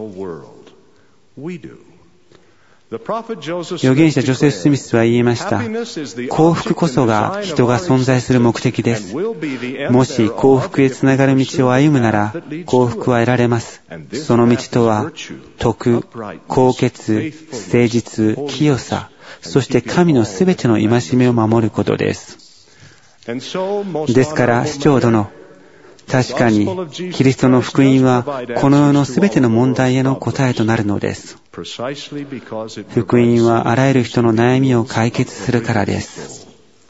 預言者ジョセフ・スミスは言いました。幸福こそが人が存在する目的です。もし幸福へつながる道を歩むなら、幸福は得られます。その道とは、徳、高潔、誠実、清さ、そして神のすべての戒めを守ることです。ですから、市長殿、確かに、キリストの福音は、この世のすべての問題への答えとなるのです。福音はあらゆる人の悩みを解決するからです。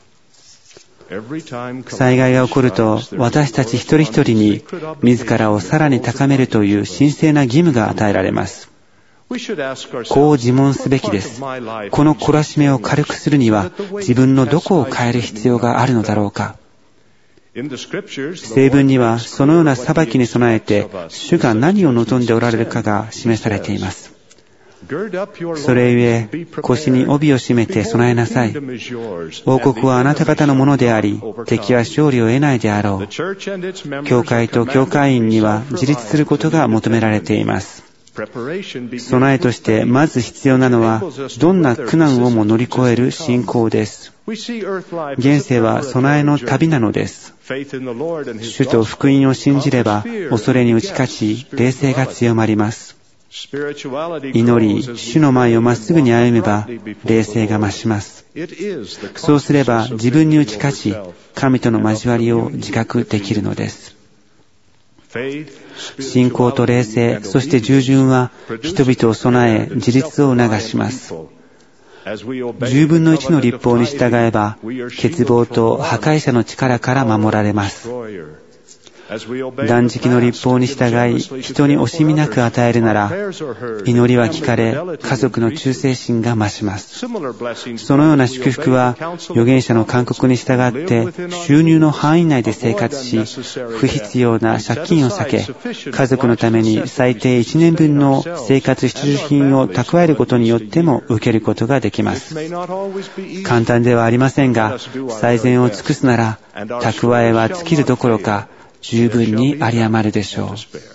災害が起こると、私たち一人一人に、自らをさらに高めるという神聖な義務が与えられます。 こう自問すべきです。この懲らしめを軽くするには、自分のどこを変える必要があるのだろうか。聖文には、そのような裁きに備えて、主が何を望んでおられるかが示されています。それゆえ、腰に帯を締めて備えなさい。王国はあなた方のものであり、敵は勝利を得ないであろう。教会と教会員には自立することが求められています。備えとしてまず必要なのは、どんな苦難をも乗り越える信仰です。現世は備えの旅なのです。主と福音を信じれば、恐れに打ち勝ち、霊性が強まります。祈り、主の前をまっすぐに歩めば、霊性が増します。そうすれば、自分に打ち勝ち、神との交わりを自覚できるのです。信仰と霊性、そして従順は、人々を備え、自立を促します。じゅうぶんのいちの律法に従えば、欠乏と破壊者の力から守られます。断食の律法に従い、人に惜しみなく与えるなら、祈りは聞かれ、家族の忠誠心が増します。そのような祝福は、預言者の勧告に従って、収入の範囲内で生活し、不必要な借金を避け、家族のために最低いちねんぶんの生活必需品を蓄えることによっても受けることができます。簡単ではありませんが、最善を尽くすなら、蓄えは尽きるどころか、十分に有り余るでしょう。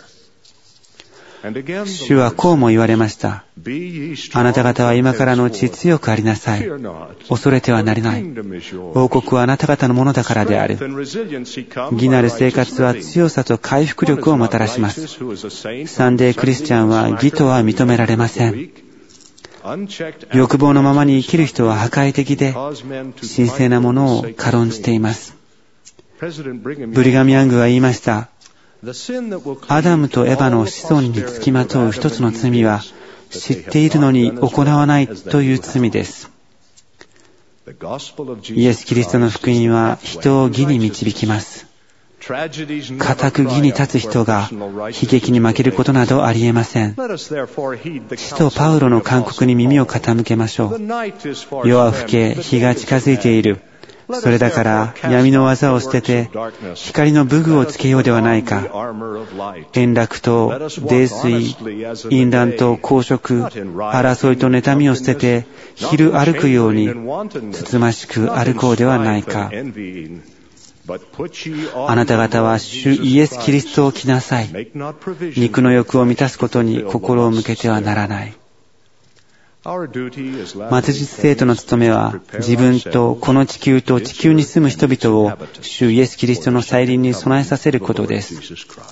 主はこうも言われました。あなた方は今からのうち強くありなさい。恐れてはなれない。王国はあなた方のものだからである。義なる生活は強さと回復力をもたらします。サンデークリスチャンは義とは認められません。欲望のままに生きる人は破壊的で、神聖なものを軽んじています。ブリガム・ヤングは言いました。アダムとエバの子孫につきまとう一つの罪は、知っているのに行わないという罪です。イエス・キリストの福音は人を義に導きます。固く義に立つ人が悲劇に負けることなどありえません。使徒パウロの勧告に耳を傾けましょう。夜は更け、日が近づいている。それだから闇の技を捨てて光の武具をつけようではないか。転落と泥酔、淫乱と公職、争いと妬みを捨てて昼歩くようにつつましく歩こうではないか。あなた方は主イエス・キリストを着なさい。肉の欲を満たすことに心を向けてはならない。末日生徒の務めは、自分とこの地球と地球に住む人々を主イエス・キリストの再臨に備えさせることです。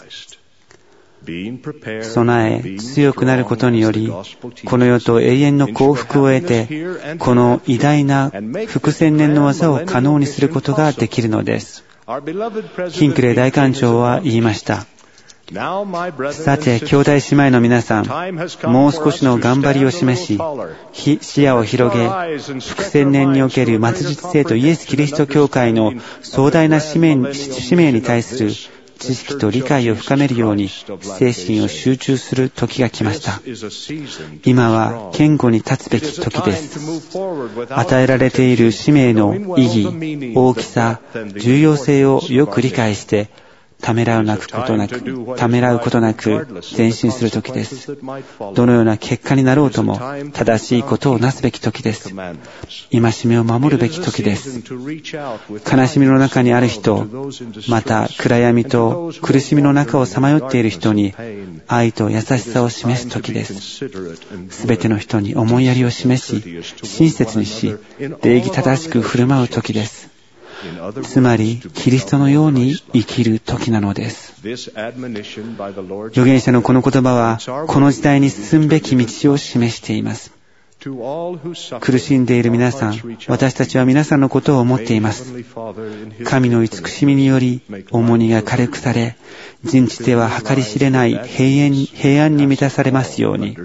備え、強くなることにより、この世と永遠の幸福を得て、この偉大な複千年の技を可能にすることができるのです。ヒンクレイ大官長は言いました。さて、兄弟姉妹の皆さん、もう少しの頑張りを示し、視野を広げ、複千年における末日生徒イエス・キリスト教会の壮大な使命に、使命に対する知識と理解を深めるように、精神を集中する時が来ました。今は堅固に立つべき時です。与えられている使命の意義、大きさ、重要性をよく理解して、ためらうなくことなく、ためらうことなく前進するときです。どのような結果になろうとも、正しいことをなすべきときです。戒めを守るべきときです。悲しみの中にある人、また暗闇と苦しみの中をさまよっている人に、愛と優しさを示すときです。すべての人に思いやりを示し、親切にし、礼儀正しく振る舞うときです。つまり、キリストのように生きる時なのです。預言者のこの言葉は、この時代に進むべき道を示しています。苦しんでいる皆さん、私たちは皆さんのことを思っています。神の慈しみにより、重荷が軽くされ、人知では計り知れない平安、平安に満たされますように。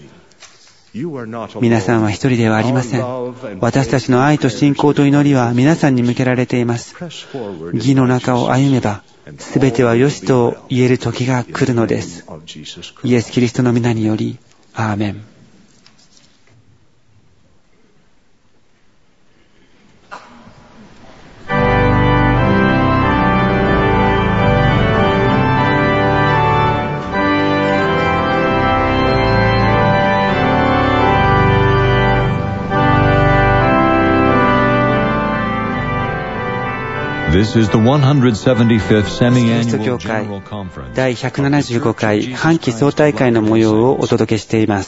皆さんは一人ではありません。私たちの愛と信仰と祈りは皆さんに向けられています。義の中を歩めば、すべては良しと言える時が来るのです。イエス・キリストの皆により、 アーメン。 This is the one hundred seventy-fifth キリスト教 Semi-Annual 会 General Conference 第ひゃくななじゅうごかい半期総大会の模様をお届けしています。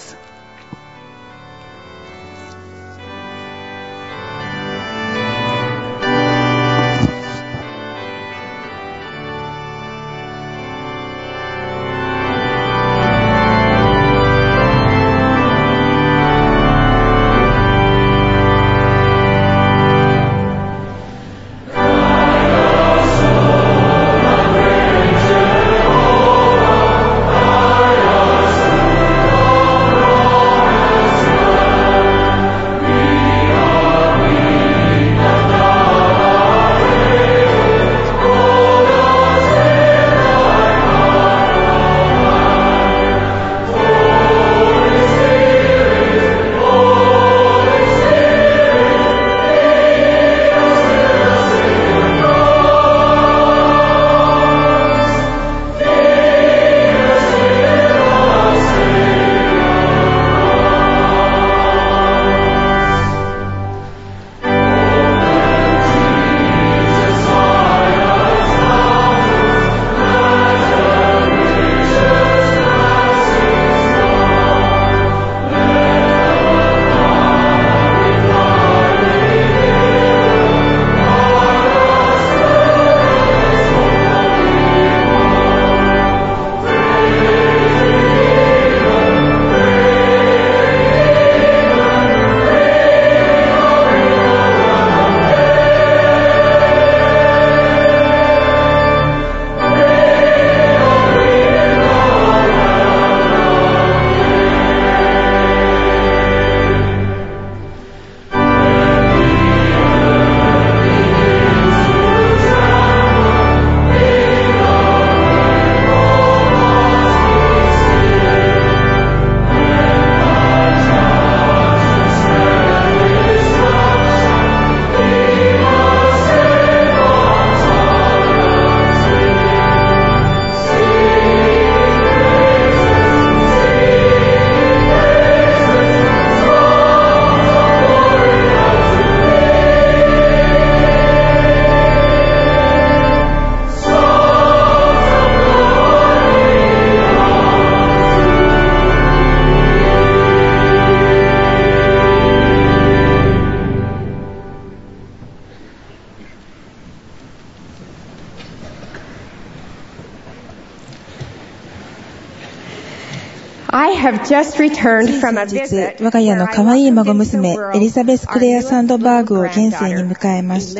先日、我が家の可愛い孫娘、エリザベス・クレア・サンドバーグを現世に迎えました。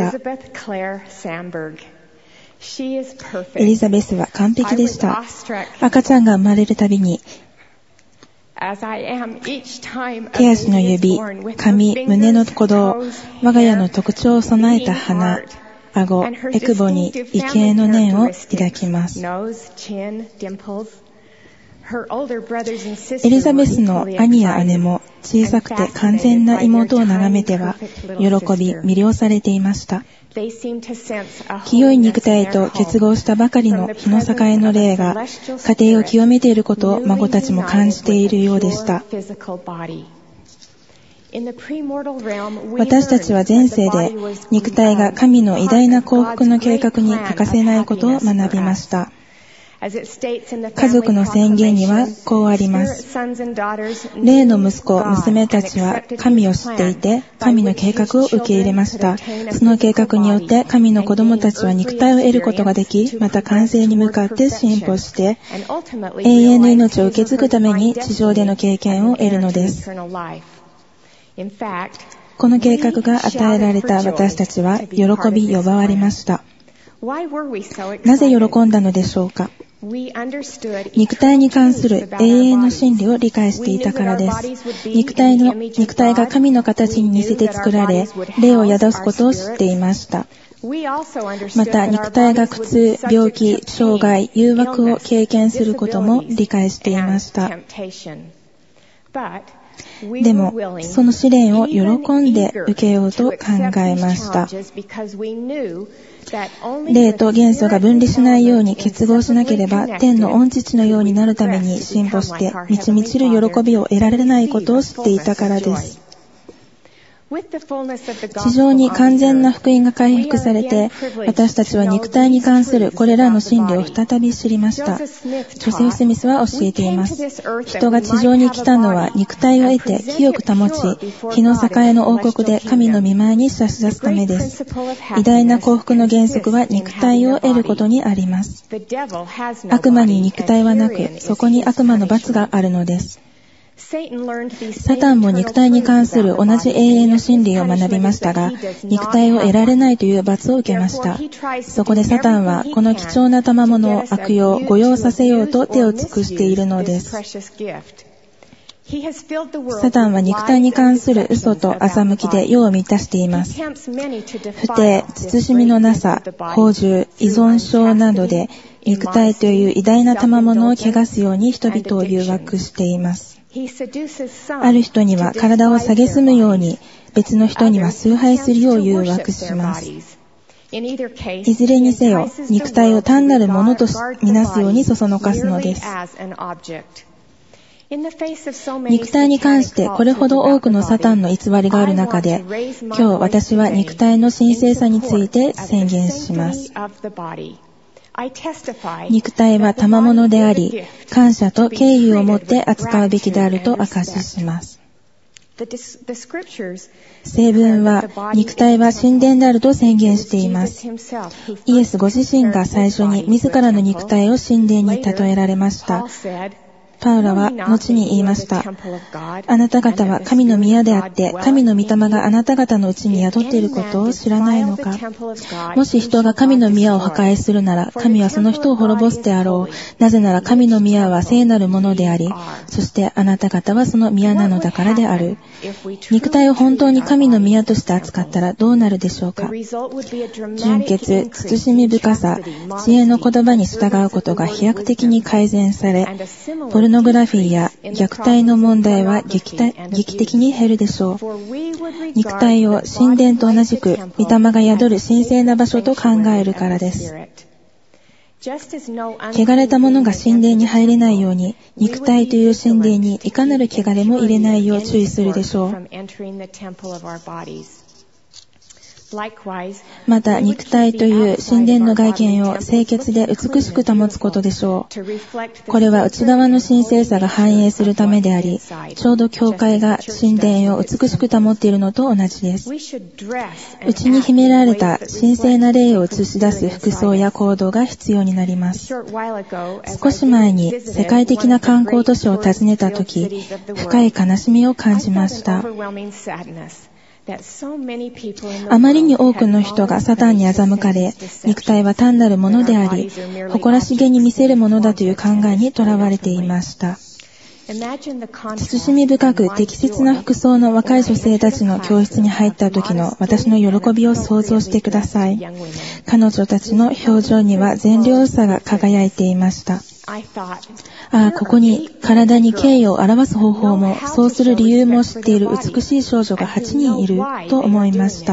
エリザベスは完璧でした。赤ちゃんが生まれるたびに、手足の指、髪、胸の鼓動、我が家の特徴を備えた鼻、顎、えくぼに畏敬の念を抱きます。エリザベスの兄や姉も小さくて完全な妹を眺めては喜び魅了されていました。清い肉体と結合したばかりの日の境の霊が家庭を清めていることを孫たちも感じているようでした。私たちは前世で肉体が神の偉大な幸福の計画に欠かせないことを学びました。家族の宣言にはこうあります。霊の息子、娘たちは神を知っていて、神の計画を受け入れました。その計画によって神の子供たちは肉体を得ることができ、また完成に向かって進歩して、永遠の命を受け継ぐために地上での経験を得るのです。この計画が与えられた私たちは喜び呼ばわりました。なぜ喜んだのでしょうか。肉体に関する永遠の真理を理解していたからです。肉体の、肉体が神の形に似せて作られ、霊を宿すことを知っていました。また、肉体が苦痛、病気、障害、誘惑を経験することも理解していました。 でも、その試練を喜んで受けようと考えました。霊と元素が分離しないように結合しなければ、天の御父のようになるために進歩して満ち満ちる喜びを得られないことを知っていたからです。地上に完全な福音が回復されて、私たちは肉体に関するこれらの真理を再び知りました。ジョセフ・スミスは教えています。人が地上に来たのは肉体を得て清く保ち、日の栄の王国で神の御前に差し出すためです。偉大な幸福の原則は肉体を得ることにあります。悪魔に肉体はなく、そこに悪魔の罰があるのです。サタンも肉体に関する同じ永遠の真理を学びましたが、肉体を得られないという罰を受けました。そこでサタンはこの貴重な賜物を悪用、誤用させようと手を尽くしているのです。サタンは肉体に関する嘘と欺きで世を満たしています。不定、慎みのなさ、放縦、依存症などで肉体という偉大な賜物を汚すように人々を誘惑しています。ある人には体を蔑むように、別の人には崇拝するよう誘惑します。いずれにせよ、肉体を単なるものとみなすようにそそのかすのです。肉体に関してこれほど多くのサタンの偽りがある中で、今日私は肉体の神聖さについて宣言します。肉体は賜物であり、感謝と敬意を持って扱うべきであると証しします。聖文は肉体は神殿であると宣言しています。イエスご自身が最初に自らの肉体を神殿に例えられました。パウロは後に言いました。あなた方は神の宮であって、神の御霊があなた方のうちに宿っていることを知らないのか。もし人が神の宮を破壊するなら、神はその人を滅ぼすであろう。なぜなら神の宮は聖なるものであり、そしてあなた方はその宮なのだからである。肉体を本当に神の宮として扱ったらどうなるでしょうか。純潔、慎み深さ、知恵の言葉に従うことが飛躍的に改善され、ポルノグラフィーや虐待の問題は 劇, 劇的に減るでしょう。肉体を神殿と同じく御霊が宿る神聖な場所と考えるからです。汚れたものが神殿に入れないように、肉体という神殿にいかなる汚れも入れないよう注意するでしょう。また肉体という神殿の外見を清潔で美しく保つことでしょう。これは内側の神聖さが反映するためであり、ちょうど教会が神殿を美しく保っているのと同じです。内に秘められた神聖な霊を映し出す服装や行動が必要になります。少し前に世界的な観光都市を訪ねたとき、深い悲しみを感じました。あまりに多くの人がサタンに欺かれ、肉体は単なるものであり、誇らしげに見せるものだという考えにとらわれていました。慎み深く適切な服装の若い女性たちの教室に入った時の私の喜びを想像してください。彼女たちの表情には善良さが輝いていました。ああ、ここに体に敬意を表す方法も、そうする理由も知っている美しい少女がはちにんいると思いました。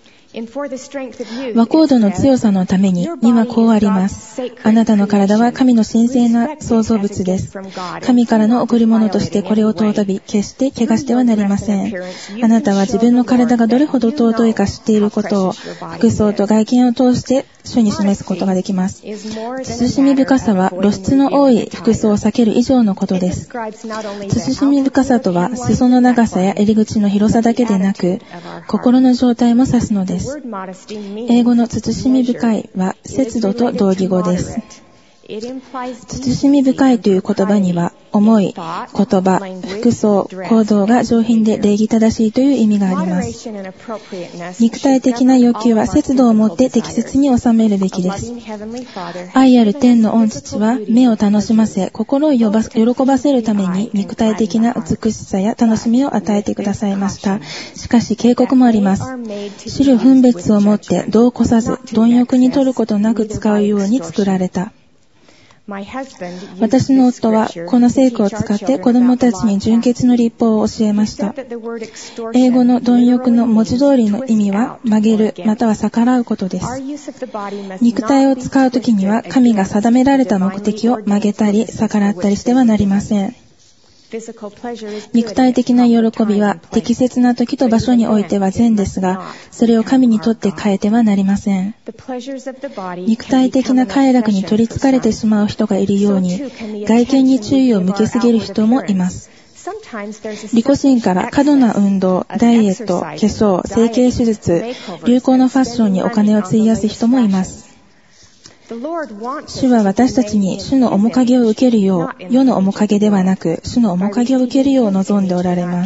和コードの強さのために、にはこうあります。あなたの体は神の神聖な創造物です。神からの贈り物としてこれを尊び、決して汚してはなりません。あなたは自分の体がどれほど尊いか知っていることを、服装と外見を通して主に示すことができます。慎み深さは露出の多い服装を避ける以上のことです。慎み深さとは、裾の長さや襟口の広さだけでなく、心の状態も指すのです。英語の慎み深いは節度と同義語です。慎み深いという言葉には、思い、言葉、服装、行動が上品で礼儀正しいという意味があります。肉体的な欲求は節度を持って適切に収めるべきです。愛ある天の御父は目を楽しませ、心を喜ばせるために肉体的な美しさや楽しみを与えてくださいました。しかし警告もあります。知る分別を持って度を越さず、貪欲に取ることなく使うように作られた。 私の夫はこの聖句を使って子供たちに純潔の律法を教えました。英語の貪欲の文字通りの意味は曲げるまたは逆らうことです。肉体を使うときには神が定められた目的を曲げたり逆らったりしてはなりません。肉体的な喜びは適切な時と場所においては善ですが、それを神にとって変えてはなりません。肉体的な快楽に取り憑かれてしまう人がいるように、外見に注意を向けすぎる人もいます。利己心から過度な運動、ダイエット、化粧、整形手術、流行のファッションにお金を費やす人もいます。主は私たちに主の面影を受けるよう、世の面影ではなく、主の面影を受けるよう望んでおられます。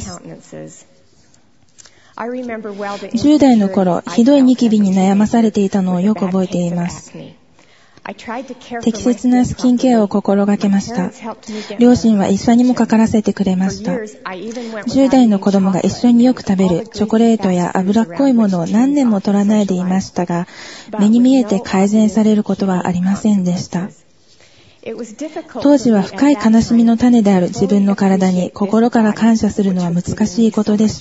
じゅう代の頃、ひどいニキビに悩まされていたのをよく覚えています。適切なスキンケアを心がけました。両親は医者にもかからせてくれました。じゅう代の子供が一緒によく食べるチョコレートや脂っこいものを何年も取らないでいましたが、目に見えて改善されることはありませんでした。当時は深い悲しみの種である自分の体に心から感謝するのは難しいことでした。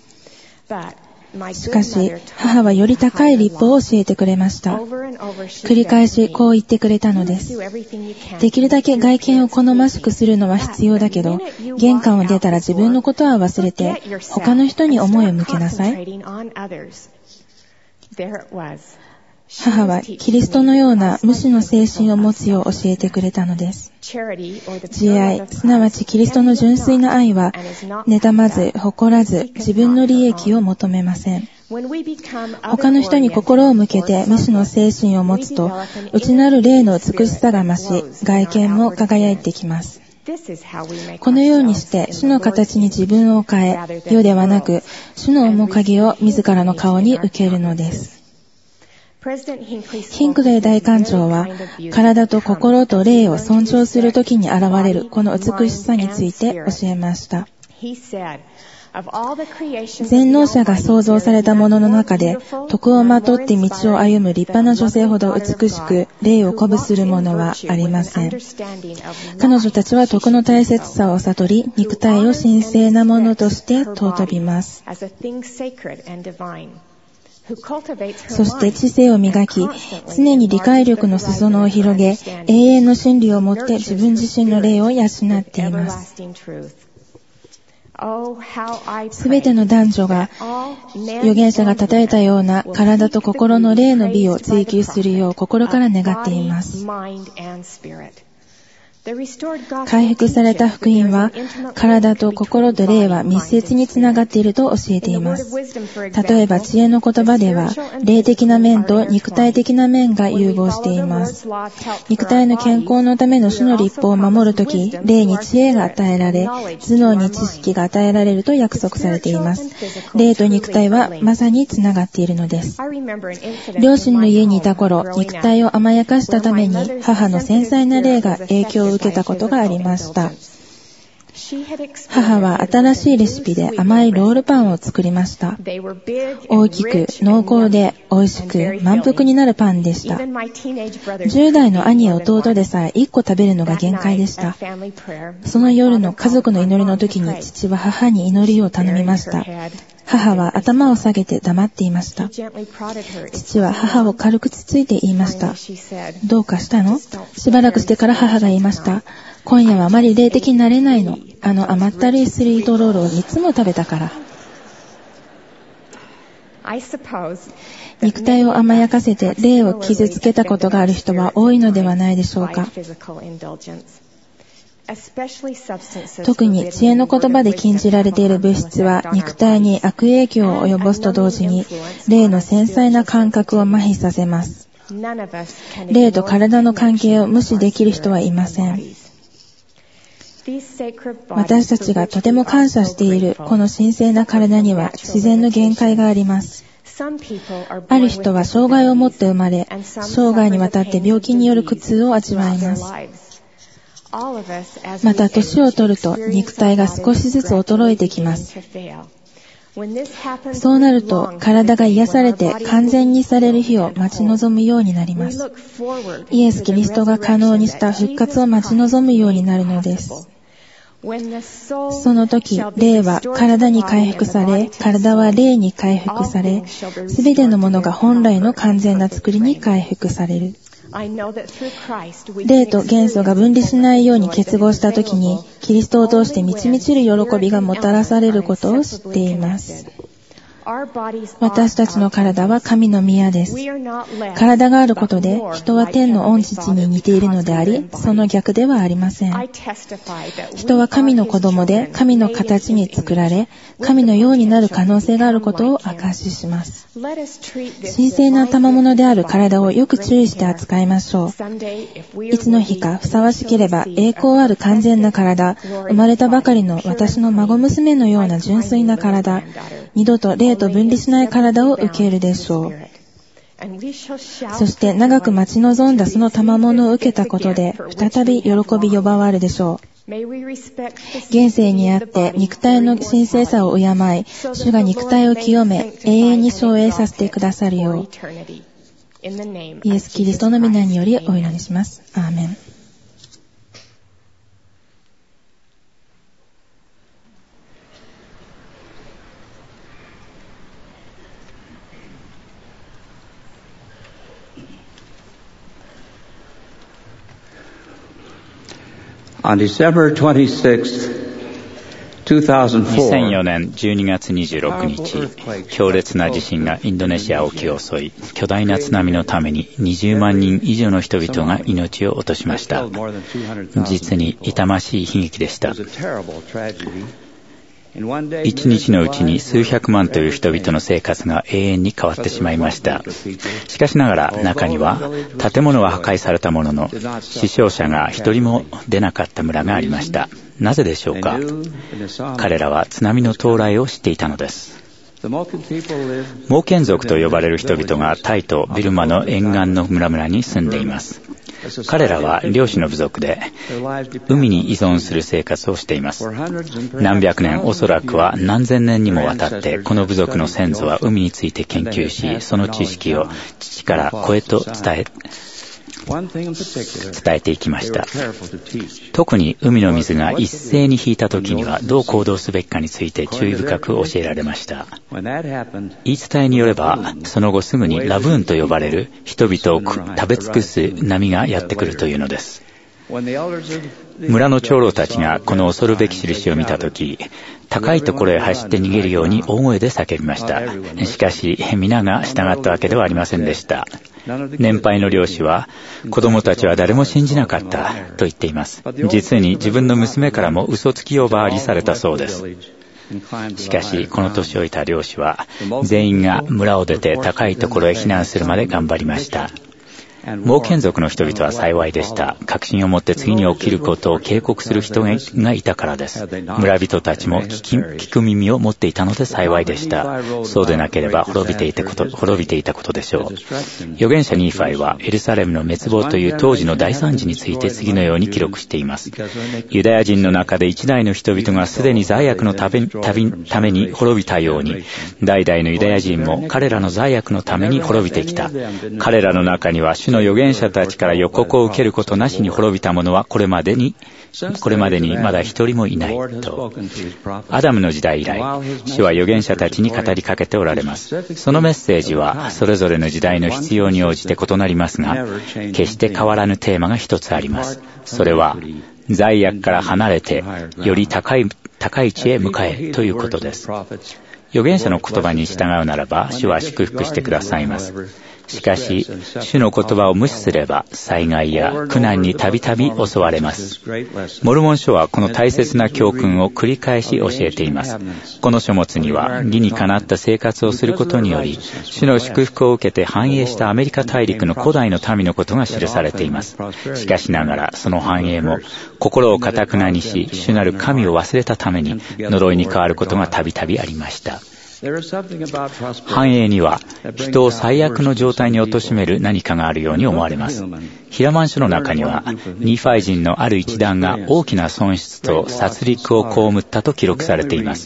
しかし、母はより高い律法を教えてくれました。繰り返しこう言ってくれたのです。できるだけ外見を好ましくするのは必要だけど、玄関を出たら自分のことは忘れて、他の人に思いを向けなさい。母はキリストのような無私の精神を持つよう教えてくれたのです。慈愛、すなわちキリストの純粋な愛は、妬まず、誇らず、自分の利益を求めません。他の人に心を向けて無私の精神を持つと、内なる霊の美しさが増し、外見も輝いてきます。このようにして主の形に自分を変え、世ではなく主の面影を自らの顔に受けるのです。ヒンクレイ大官長は、体と心と霊を尊重するときに現れるこの美しさについて教えました。全能者が創造されたものの中で、徳をまとって道を歩む立派な女性ほど美しく、霊を鼓舞するものはありません。彼女たちは徳の大切さを悟り、肉体を神聖なものとして尊びます。そして知性を磨き、常に理解力の裾野を広げ、永遠の真理をもって自分自身の霊を養っています。すべての男女が、預言者が称えたような体と心の霊の美を追求するよう心から願っています。回復された福音は、体と心と霊は密接につながっていると教えています。例えば、知恵の言葉では、霊的な面と肉体的な面が融合しています。肉体の健康のための主の律法を守るとき、霊に知恵が与えられ、頭脳に知識が与えられると約束されています。霊と肉体はまさにつながっているのです。両親の家にいた頃、肉体を甘やかしたために、母の繊細な霊が影響を受けたことがありました。母は新しいレシピで甘いロールパンを作りました。大きく、濃厚で、美味しく、満腹になるパンでした。じゅう代の兄や弟でさえいっこ食べるのが限界でした。その夜の家族の祈りの時に父は母に祈りを頼みました。母は頭を下げて黙っていました。父は母を軽くつついて言いました。どうかしたの？しばらくしてから母が言いました。今夜はあまり霊的になれないの。あの甘ったるいスイートロールをみっつも食べたから。肉体を甘やかせて霊を傷つけたことがある人は多いのではないでしょうか。特に知恵の言葉で禁じられている物質は肉体に悪影響を及ぼすと同時に霊の繊細な感覚を麻痺させます。霊と体の関係を無視できる人はいません。私たちがとても感謝しているこの神聖な体には自然の限界があります。ある人は障害を持って生まれ、生涯にわたって病気による苦痛を味わいます。また年を取ると肉体が少しずつ衰えてきます。 そうなると、体が癒されて完全にされる日を待ち望むようになります。イエス・キリストが可能にした復活を待ち望むようになるのです。その時、霊は体に回復され、体は霊に回復され、すべてのものが本来の完全な作りに回復される。霊と元素が分離しないように結合したときに、キリストを通して満ち満ちる喜びがもたらされることを知っています。私たちの体は神の宮です。体があることで人は天の御父に似ているのであり、その逆ではありません。人は神の子供で神の形に作られ、神のようになる可能性があることを証しします。神聖な賜物である体をよく注意して扱いましょう。いつの日かふさわしければ栄光ある完全な体、生まれたばかりの私の孫娘のような純粋な体、二度と霊と分離しない体を受けるでしょう。そして長く待ち望んだその賜物を受けたことで再び喜び呼ばわるでしょう。現世にあって肉体の神聖さを敬い、主が肉体を清め永遠に照栄させてくださるよう、イエス・キリストの皆によりお祈りします。アーメン。 にせんよねんじゅうにがつにじゅうろくにち、強烈な地震がインドネシア沖を襲い、巨大な津波のためににじゅうまんにん以上の人々が命を落としました。実に痛ましい悲劇でした。一日のうちに数百万という人々の生活が永遠に変わってしまいました。しかしながら中には建物は破壊されたものの死傷者が一人も出なかった村がありました。なぜでしょうか。彼らは津波の到来を知っていたのです。モーケン族と呼ばれる人々がタイとビルマの沿岸の村々に住んでいます。彼らは漁師の部族で海に依存する生活をしています。何百年、おそらくは何千年にもわたってこの部族の先祖は海について研究し、その知識を父から子へと伝え伝えていきました。特に海の水が一斉に引いた時にはどう行動すべきかについて注意深く教えられました。言い伝えによれば、その後すぐにラブーンと呼ばれる人々を食べ尽くす波がやってくるというのです。村の長老たちがこの恐るべき印を見たとき、高いところへ走って逃げるように大声で叫びました。しかし皆が従ったわけではありませんでした。年配の漁師は、子供たちは誰も信じなかったと言っています。実に自分の娘からも嘘つき呼ばわりされたそうです。しかしこの年老いた漁師は全員が村を出て高いところへ避難するまで頑張りました。モーケン族の人々は幸いでした。確信を持って次に起きることを警告する人がいたからです。村人たちも聞き、聞く耳を持っていたので幸いでした。そうでなければ滅びていたこと、滅びていたことでしょう。預言者ニーファイはエルサレムの滅亡という当時の大惨事について次のように記録しています。ユダヤ人の中で一代の人々がすでに罪悪のため、ために滅びたように、代々のユダヤ人も彼らの罪悪のために滅びてきた。彼らの中には主の預言者たちから予告を受けることなしに滅びた者はこれまでにこれまでにまだ一人もいないと。アダムの時代以来、主は預言者たちに語りかけておられます。そのメッセージはそれぞれの時代の必要に応じて異なりますが、決して変わらぬテーマが一つあります。それは罪悪から離れてより高い高い地へ向かえということです。預言者の言葉に従うならば主は祝福してくださいます。しかし主の言葉を無視すれば災害や苦難にたびたび襲われます。モルモン書はこの大切な教訓を繰り返し教えています。この書物には理にかなった生活をすることにより主の祝福を受けて繁栄したアメリカ大陸の古代の民のことが記されています。しかしながらその繁栄も心を堅くなにし主なる神を忘れたために呪いに変わることがたびたびありました。繁栄には人を最悪の状態に貶める何かがあるように思われます。ヒラマン書の中にはニーファイ人のある一団が大きな損失と殺戮を被ったと記録されています。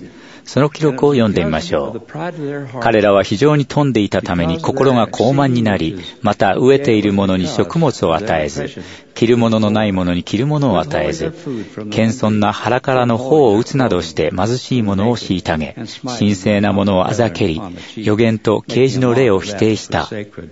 その記録を読んでみましょう。彼らは非常に富んでいたために心が高慢になり、また飢えている者に食物を与えず、着るもののない者に着るものを与えず、謙遜な腹からの頬を打つなどして貧しい者を虐げ、神聖な者をあざけり、預言と啓示の霊を否定した。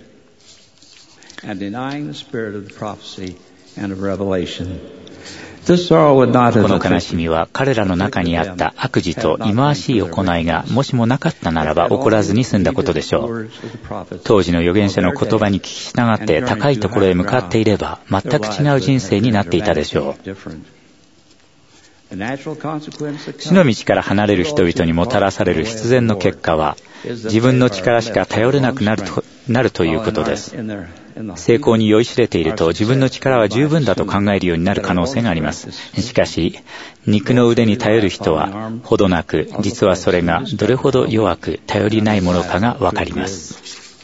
この悲しみは彼らの中にあった悪事と忌まわしい行いがもしもなかったならば起こらずに済んだことでしょう。当時の預言者の言葉に聞き従って高いところへ向かっていれば全く違う人生になっていたでしょう。死の道から離れる人々にもたらされる必然の結果は、自分の力しか頼れなくなると、なるということです。成功に酔いしれていると自分の力は十分だと考えるようになる可能性があります。しかし、肉の腕に頼る人はほどなく、実はそれがどれほど弱く頼りないものかがわかります。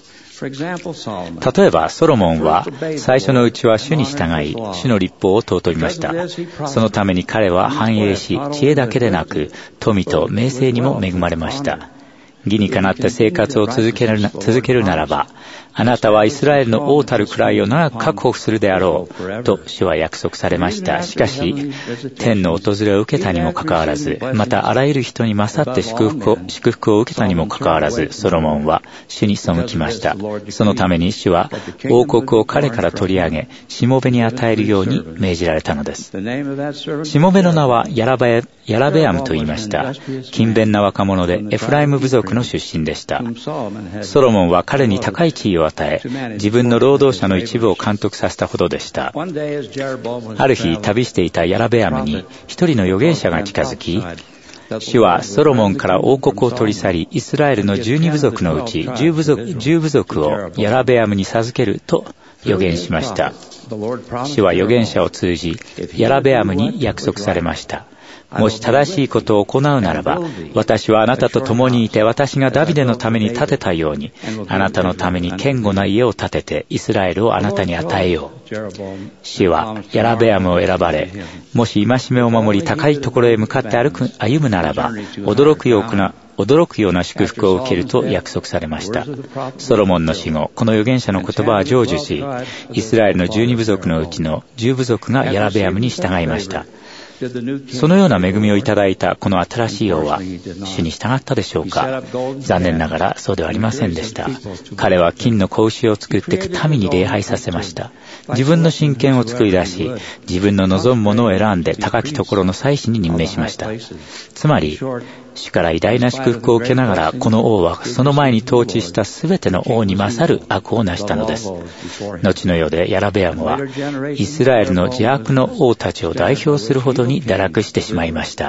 例えばソロモンは最初のうちは主に従い、主の律法を尊びました。そのために彼は繁栄し、知恵だけでなく富と名声にも恵まれました。義にかなって生活を続けるな、続けるならば、あなたはイスラエルの王たる位を長く確保するであろうと主は約束されました。しかし天の訪れを受けたにもかかわらず、またあらゆる人に勝って祝福を、祝福を受けたにもかかわらず、ソロモンは主に背きました。そのために主は王国を彼から取り上げ、しもべに与えるように命じられたのです。しもべの名はヤラベ、ヤラベアムと言いました。勤勉な若者でエフライム部族の出身でした。ソロモンは彼に高い地位を与え、自分の労働者の一部を監督させたほどでした。ある日旅していたヤラベアムに一人の預言者が近づき、主はソロモンから王国を取り去り、イスラエルの十二部族のうち十部族、十部族をヤラベアムに授けると預言しました。主は預言者を通じヤラベアムに約束されました。もし正しいことを行うならば、私はあなたと共にいて、私がダビデのために建てたように、あなたのために堅固な家を建てて、イスラエルをあなたに与えよう。主はヤラベアムを選ばれ、もし戒めを守り高いところへ向かって歩く、歩むならば、驚くような驚くような祝福を受けると約束されました。ソロモンの死後、この預言者の言葉は成就し、イスラエルの十二部族のうちの十部族がヤラベアムに従いました。そのような恵みをいただいたこの新しい王は主に従ったでしょうか。残念ながらそうではありませんでした。彼は金の子牛を作って民に礼拝させました。自分の神権を作り出し、自分の望むものを選んで高きところの祭司に任命しました。つまり主から偉大な祝福を受けながら、この王はその前に統治したすべての王に勝る悪を成したのです。後の世でヤラベアムはイスラエルの邪悪の王たちを代表するほどに堕落してしまいました。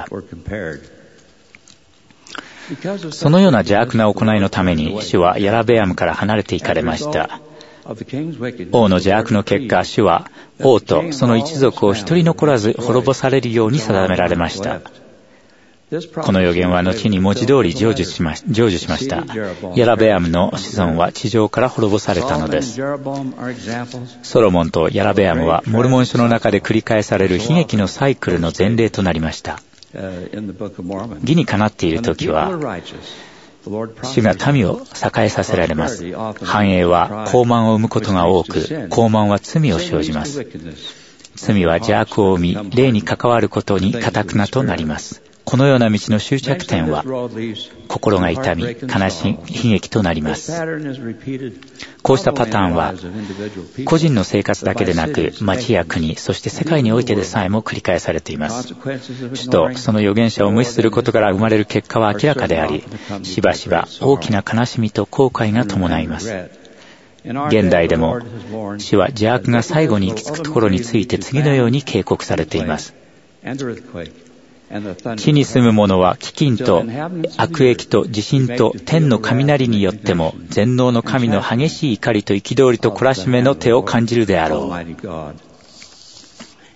そのような邪悪な行いのために主はヤラベアムから離れていかれました。王の邪悪の結果、主は王とその一族を一人残らず滅ぼされるように定められました。この予言は後に文字通り成就しまし、成就しました。ヤラベアムの子孫は地上から滅ぼされたのです。ソロモンとヤラベアムはモルモン書の中で繰り返される悲劇のサイクルの前例となりました。義にかなっているときは主が民を栄えさせられます。繁栄は高慢を生むことが多く、高慢は罪を生じます。罪は邪悪を生み、霊に関わることに堅くなとなります。このような道の終着点は心が痛み、悲しい悲劇となります。こうしたパターンは個人の生活だけでなく、町や国、そして世界においてでさえも繰り返されています。主とその預言者を無視することから生まれる結果は明らかであり、しばしば大きな悲しみと後悔が伴います。現代でも主は邪悪が最後に行き着くところについて次のように警告されています。地に住む者は飢饉と悪疫と地震と天の雷によっても全能の神の激しい怒りと憤りと懲らしめの手を感じるであろう。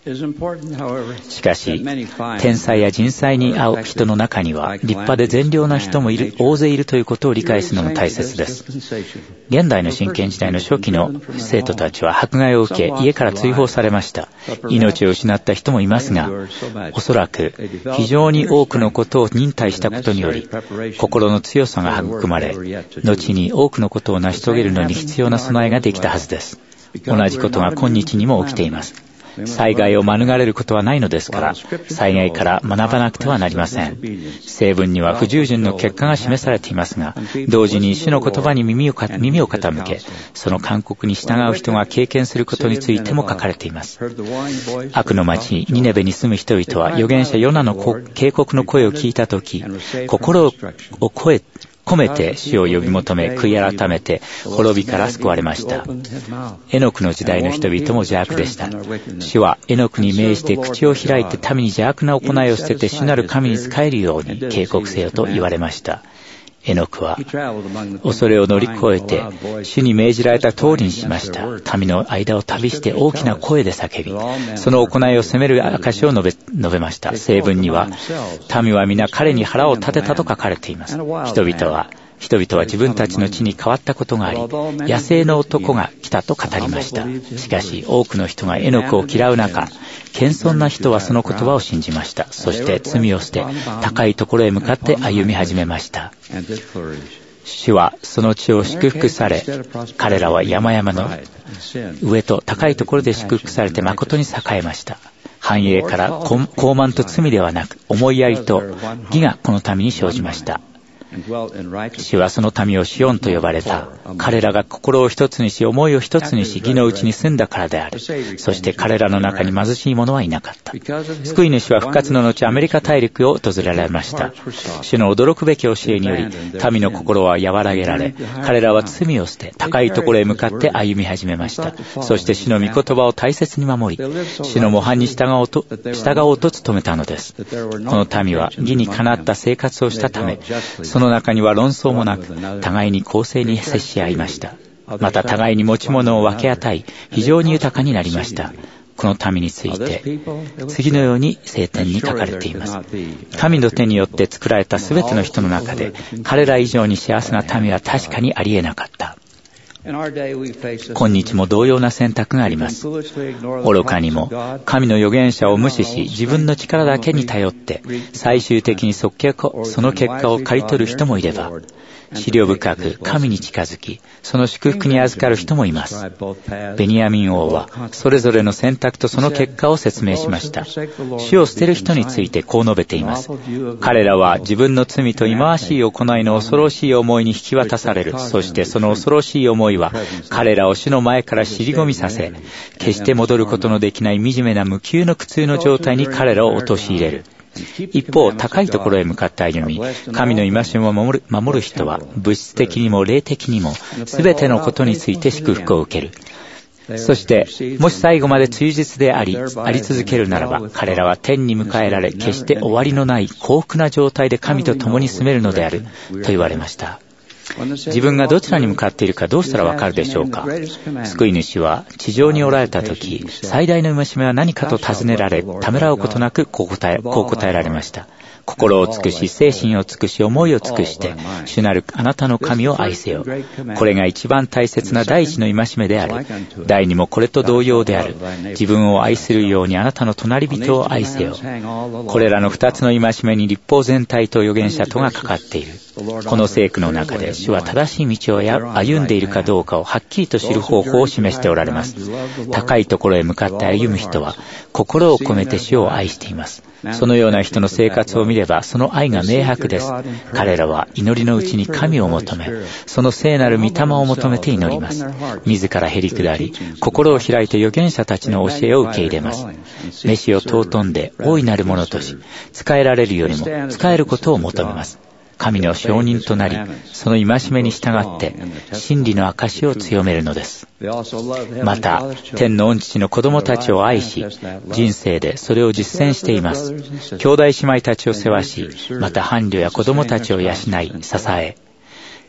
しかし、天才や人才に合う人の中には、立派で善良な人もいる、大勢いるということを理解するのも大切です。現代の真剣時代の初期の生徒たちは迫害を受け、家から追放されました。命を失った人もいますが、おそらく非常に多くのことを忍耐したことにより、心の強さが育まれ、後に多くのことを成し遂げるのに必要な備えができたはずです。同じことが今日にも起きています。災害を免れることはないのですから、災害から学ばなくてはなりません。聖文には不従順の結果が示されていますが、同時に主の言葉に耳をか、耳を傾け、その勧告に従う人が経験することについても書かれています。悪の町ニネベに住む人々は預言者ヨナの警告の声を聞いたとき、心を超え込めて主を呼び求め、悔い改めて滅びから救われました。エノクの時代の人々も邪悪でした。主はエノクに命じて口を開いて民に邪悪な行いを捨てて主なる神に仕えるように警告せよと言われました。エノクは恐れを乗り越えて主に命じられた通りにしました。民の間を旅して大きな声で叫び、その行いを責める証を述べ、述べました。聖文には、民は皆彼に腹を立てたと書かれています。人々は人々は自分たちの地に変わったことがあり、野生の男が来たと語りました。しかし多くの人がエノクを嫌う中、謙遜な人はその言葉を信じました。そして罪を捨て、高いところへ向かって歩み始めました。主はその地を祝福され、彼らは山々の上と高いところで祝福されて誠に栄えました。繁栄から傲慢と罪ではなく、思いやりと義がこの民に生じました。主はその民をシオンと呼ばれた。彼らが心を一つにし、思いを一つにし、義のうちに住んだからである。そして彼らの中に貧しい者はいなかった。救い主は復活の後、アメリカ大陸を訪れられました。主の驚くべき教えにより、民の心は和らげられ、彼らは罪を捨て、高いところへ向かって歩み始めました。そして主の御言葉を大切に守り、主の模範に従おうと、従おうと努めたのです。この民は義にかなった生活をしたため、その中には論争もなく、互いに公正に接し合いました。また互いに持ち物を分け与え、非常に豊かになりました。この民について、次のように聖典に書かれています。神の手によって作られたすべての人の中で、彼ら以上に幸せな民は確かにありえなかった。今日も同様な選択があります。愚かにも神の預言者を無視し、自分の力だけに頼って最終的にその結果を刈り取る人もいれば、思慮深く神に近づき、その祝福に預かる人もいます。ベニヤミン王はそれぞれの選択とその結果を説明しました。主を捨てる人についてこう述べています。彼らは自分の罪と忌まわしい行いの恐ろしい思いに引き渡される。そしてその恐ろしい思いは彼らを主の前から尻込みさせ、決して戻ることのできない惨めな無給の苦痛の状態に彼らを陥れる。一方、高いところへ向かって歩み、神の戒めを守る、守る人は物質的にも霊的にも全てのことについて祝福を受ける。そして、もし最後まで忠実であり、あり続けるならば、彼らは天に迎えられ、決して終わりのない幸福な状態で神と共に住めるのである、と言われました。自分がどちらに向かっているかどうしたらわかるでしょうか。救い主は地上におられた時、最大の戒めは何かと尋ねられ、ためらうことなくこう答え、こう答えられました。心を尽くし、精神を尽くし、思いを尽くして、主なるあなたの神を愛せよ。これが一番大切な第一の戒めである。第二もこれと同様である。自分を愛するようにあなたの隣人を愛せよ。これらの二つの戒めに立法全体と預言者とがかかっている。この聖句の中で主は正しい道を歩んでいるかどうかをはっきりと知る方法を示しておられます。高いところへ向かって歩む人は心を込めて主を愛しています。そのような人の生活を見ればその愛が明白です。彼らは祈りのうちに神を求め、その聖なる御霊を求めて祈ります。自らへり下り、心を開いて預言者たちの教えを受け入れます。召しを尊んで大いなるものとし、仕えられるよりも仕えることを求めます。神の証人となり、その戒めに従って真理の証を強めるのです。また、天の御父の子供たちを愛し、人生でそれを実践しています。兄弟姉妹たちを世話し、また伴侶や子供たちを養い、支え、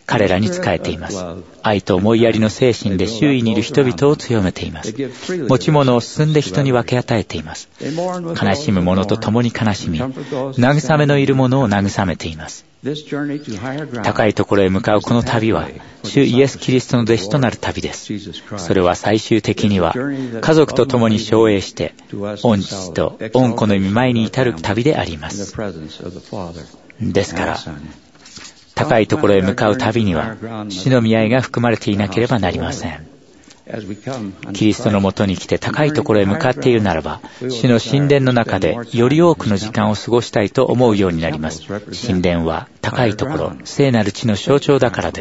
彼らに仕えています。愛と思いやりの精神で周囲にいる人々を強めています。持ち物を進んで人に分け与えています。悲しむ者と共に悲しみ、慰めのいる者を慰めています。高いところへ向かうこの旅は、主イエス・キリストの弟子となる旅です。それは最終的には、家族と共に照栄して、御父と御子の御前に至る旅であります。ですから、高いところへ向かう旅には、主の御愛が含まれていなければなりません。キリストのもとに来て高いところへ向かっているならば、主の神殿の中でより多くの時間を過ごしたいと思うようになります。神殿は高いところ、聖なる地の象徴だからです。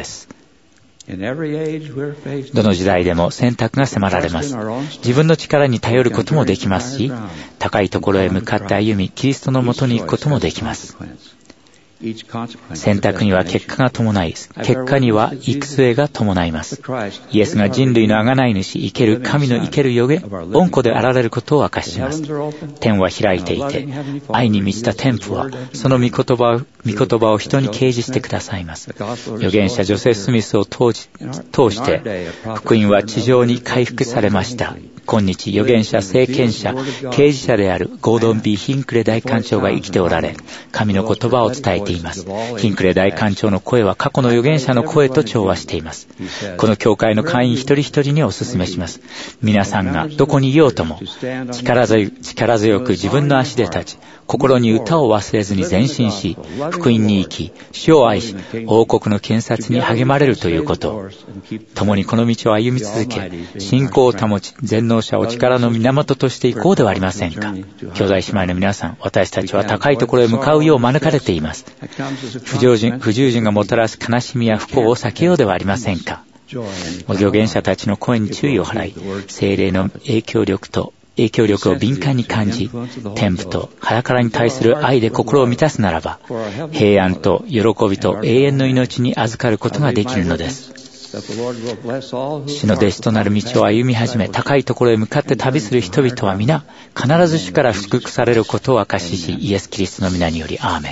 どの時代でも選択が迫られます。自分の力に頼ることもできますし、高いところへ向かって歩み、キリストのもとに行くこともできます。選択には結果が伴い、結果には行く末が伴います。イエスが人類の贖い主、生ける神の生ける予言、恩子であられることを明かします。天は開いていて、愛に満ちた天父は、その御言葉を、御言葉を人に掲示してくださいます。預言者ジョセフ・スミスを通じ、通して、福音は地上に回復されました。今日、預言者、聖剣者、刑事者であるゴードン・ビー・ヒンクレ大官長が生きておられ、神の言葉を伝えています。ヒンクレ大官長の声は過去の預言者の声と調和しています。この教会の会員一人一人にお勧めします。皆さんがどこにいようとも、力強い、力強く自分の足で立ち、心に歌を忘れずに前進し、福音に生き、主を愛し、王国の建設に励まれるということ。共にこの道を歩み続け、信仰を保ち、全能者を力の源としていこうではありませんか。兄弟姉妹の皆さん、私たちは高いところへ向かうよう招かれています。不従順、不従順がもたらす悲しみや不幸を避けようではありませんか。預言者たちの声に注意を払い、聖霊の影響力と影響力を敏感に感じ、天父と腹からに対する愛で心を満たすならば、平安と喜びと永遠の命に預かることができるのです。主の弟子となる道を歩み始め、高いところへ向かって旅する人々は皆、必ず主から祝福されることを証しし、イエス・キリストの皆により、アーメン。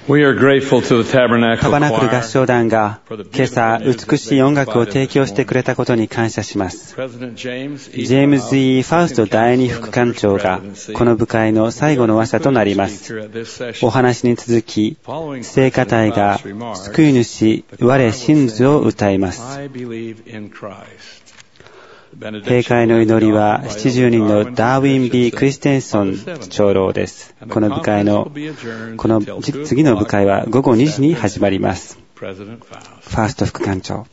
タバナクル合唱団が今朝美しい音楽を提供してくれたことに感謝します。ジェームズ・イー・ファウスト第二副官長がこの部会の最後の話者となります。お話に続き、聖歌隊が救い主我信ずを歌います。閉会の祈りはななじゅうにんのダーウィン・ビー・クリステンソン長老です。この部会の、この次の部会はごごにじに始まります。ファースト副官長。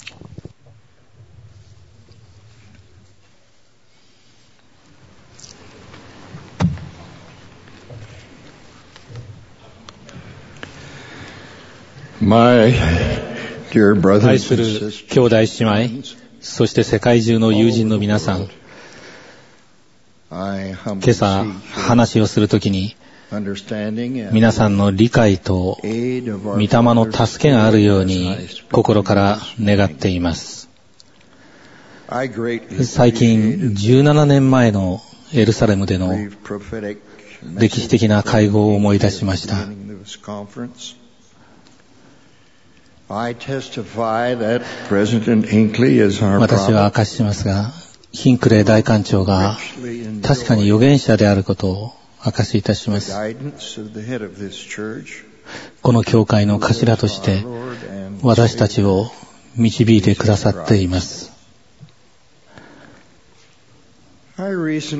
愛する兄弟姉妹、そして世界中の友人の皆さん、今朝話をするときに皆さんの理解と御霊の助けがあるように心から願っています。最近じゅうななねんまえのエルサレムでの歴史的な会合を思い出しました。私は証ししますが、ヒンクレイ大官長が確かに預言者であることを証しいたします。この教会の頭として私たちを導いてくださっています。じゅう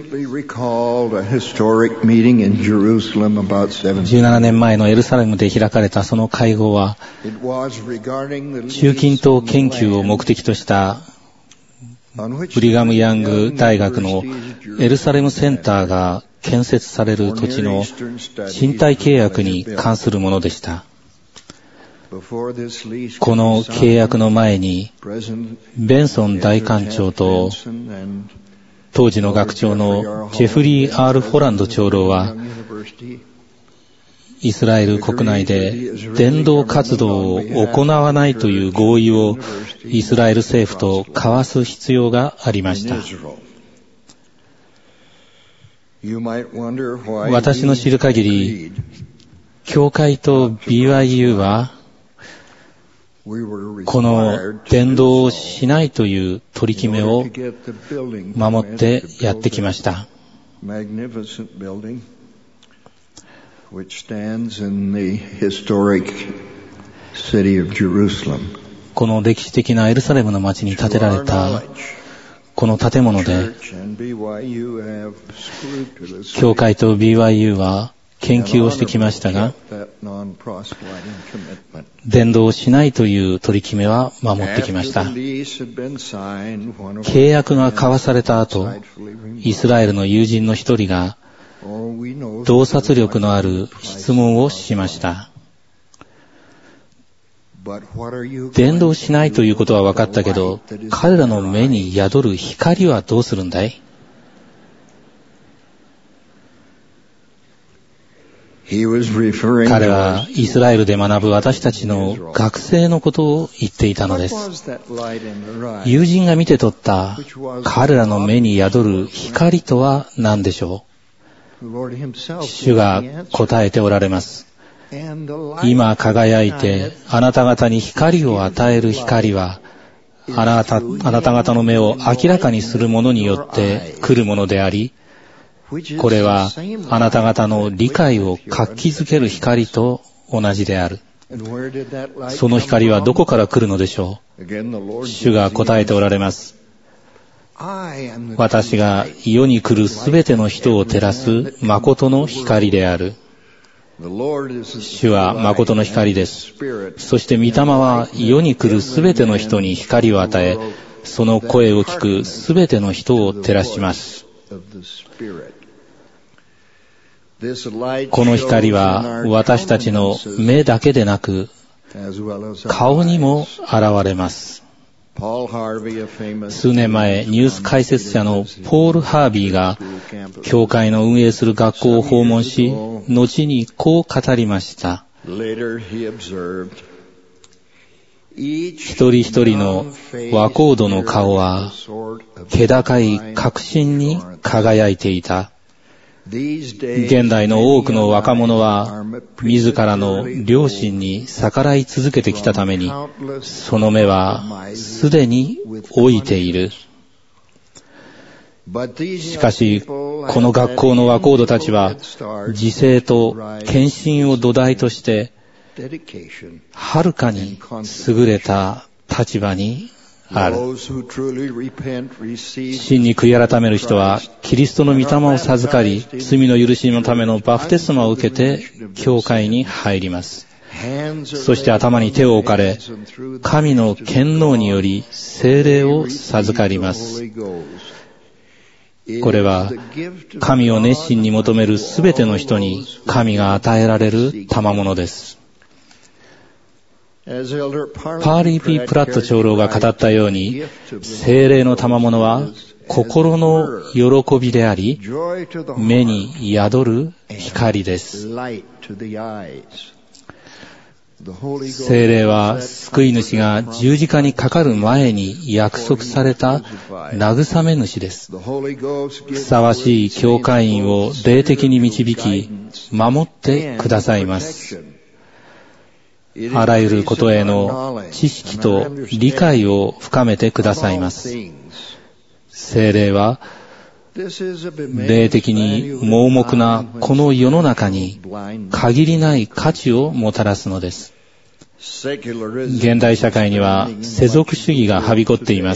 ななねんまえのエルサレムで開かれたその会合は、中近東研究を目的としたブリガム・ヤング大学のエルサレムセンターが建設される土地の賃貸契約に関するものでした。この契約の前に、ベンソン大官長と当時の学長のジェフリー・アール・ホランド長老は、イスラエル国内で伝道活動を行わないという合意をイスラエル政府と交わす必要がありました。私の知る限り、教会と ビーワイユー は、この伝道をしないという取り決めを守ってやってきました。この歴史的なエルサレムの町に建てられたこの建物で、教会と ビーワイユー は研究をしてきましたが、伝道をしないという取り決めは守ってきました。契約が交わされた後、イスラエルの友人の一人が洞察力のある質問をしました。伝道しないということは分かったけど、彼らの目に宿る光はどうするんだい？彼はイスラエルで学ぶ私たちの学生のことを言っていたのです。友人が見て取った彼らの目に宿る光とは何でしょう？主が答えておられます。今輝いてあなた方に光を与える光は、あなた、あなた方の目を明らかにするものによって来るものであり、これはあなた方の理解を活気づける光と同じである。その光はどこから来るのでしょう？主が答えておられます。私が世に来るすべての人を照らす誠の光である。主は誠の光です。そして御霊は世に来るすべての人に光を与え、その声を聞くすべての人を照らします。この光は私たちの目だけでなく、顔にも現れます。数年前、ニュース解説者のポール・ハービーが、教会の運営する学校を訪問し、後にこう語りました。一人一人の和コードの顔は、気高い確信に輝いていた。 現代の多くの若者は自らの良心に逆らい続けてきたために、その目はすでに老いている。しかし、この学校の若人たちは、自制と献身を土台として、はるかに優れた立場にある。真に悔い改める人は、キリストの御霊を授かり、罪の許しのためのバプテスマを受けて、教会に入ります。そして頭に手を置かれ、神の権能により聖霊を授かります。これは、神を熱心に求めるすべての人に神が与えられる賜物です。パーリー・ピー・プラット長老が語ったように、聖霊の賜物は心の喜びであり、目に宿る光です。聖霊は救い主が十字架にかかる前に約束された慰め主です。ふさわしい教会員を霊的に導き、守ってくださいます。あらゆることへの知識と理解を深めてくださいます。聖霊は、霊的に盲目なこの世の中に限りない価値をもたらすのです。現代社会には世俗主義がはびこっています。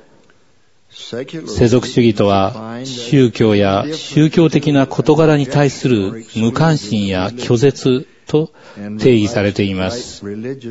世俗主義とは宗教や宗教的な事柄に対する無関心や拒絶と定義されています。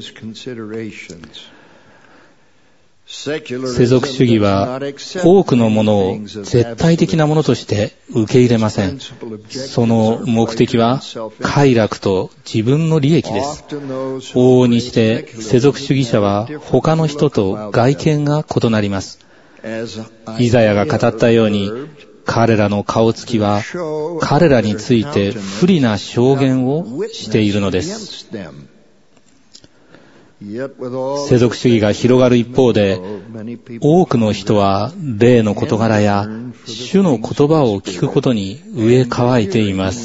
世俗主義は多くのものを絶対的なものとして受け入れません。その目的は快楽と自分の利益です。往々にして世俗主義者は他の人と外見が異なります。イザヤが語ったように、彼らの顔つきは彼らについて不利な証言をしているのです。世俗主義が広がる一方で、多くの人は霊の事柄や主の言葉を聞くことに飢え渇いています。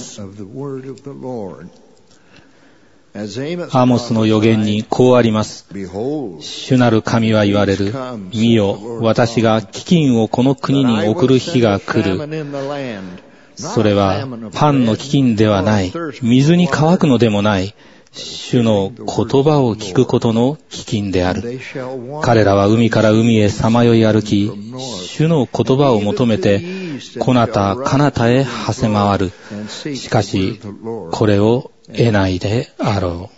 アモスの預言にこうあります。主なる神は言われる。見よ、私が飢饉をこの国に送る日が来る。それはパンの飢饉ではない。水に乾くのでもない。主の言葉を聞くことの飢饉である。彼らは海から海へさまよい歩き、主の言葉を求めて、こなたかなたへ馳せ回る。しかし、これを得ないであろ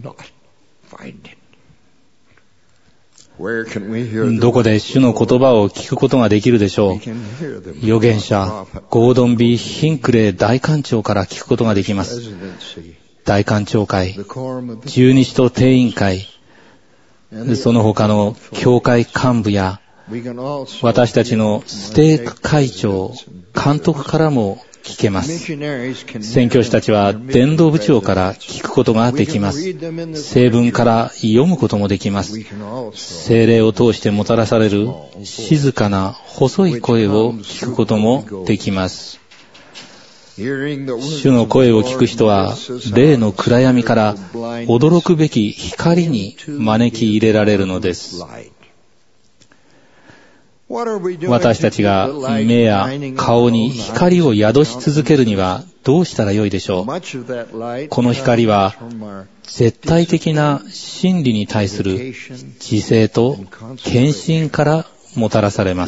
う。どこで主の言葉を聞くことができるでしょう。預言者、ゴードン・ビー・ヒンクレイ大官長から聞くことができます。大官庁会、十二使徒定員会、その他の教会幹部や、私たちのステーク会長、監督からも聞けます。宣教師たちは伝道部長から聞くことができます。聖文から読むこともできます。聖霊を通してもたらされる静かな細い声を聞くこともできます。主の声を聞く人は、霊の暗闇から驚くべき光に招き入れられるのです。私たちが目や顔に光を宿し続けるにはどうしたらよいでしょう。この光は、絶対的な真理に対する自制と献身からもたらされます。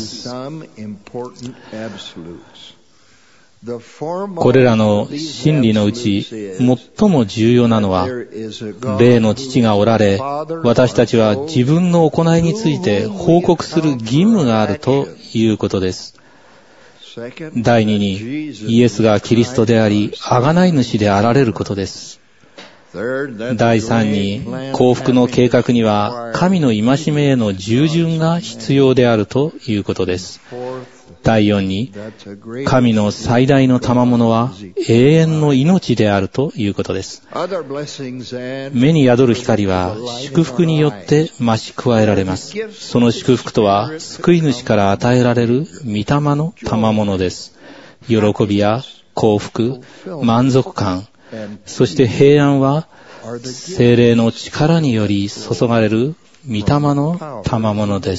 これらの真理のうち最も重要なのは、霊の父がおられ、私たちは自分の行いについて報告する義務があるということです。第二に、イエスがキリストであり、贖い主であられることです。第三に、幸福の計画には神の戒めへの従順が必要であるということです。第四に、神の最大の賜物は永遠の命であるということです。目に宿る光は祝福によって増し加えられます。その祝福とは救い主から与えられる御霊の賜物です。喜びや幸福、満足感、そして平安は聖霊の力により注がれる御霊の賜物です。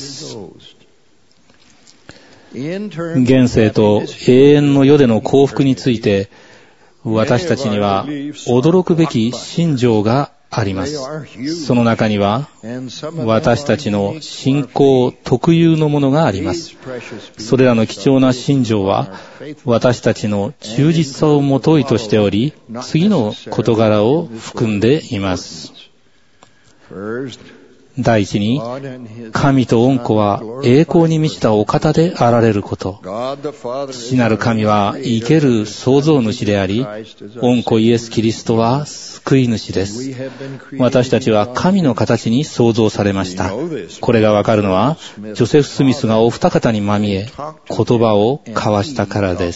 現世と永遠の世での幸福について、私たちには驚くべき信条があります。その中には私たちの信仰特有のものがあります。それらの貴重な信条は私たちの忠実さをもといとしており、次の事柄を含んでいます。第一に、神と御子は栄光に満ちたお方であられること。父なる神は生ける創造主であり、御子イエス・キリストは救い主です。私たちは神の形に創造されました。これがわかるのは、ジョセフ・スミスがお二方にまみえ、言葉を交わしたからです。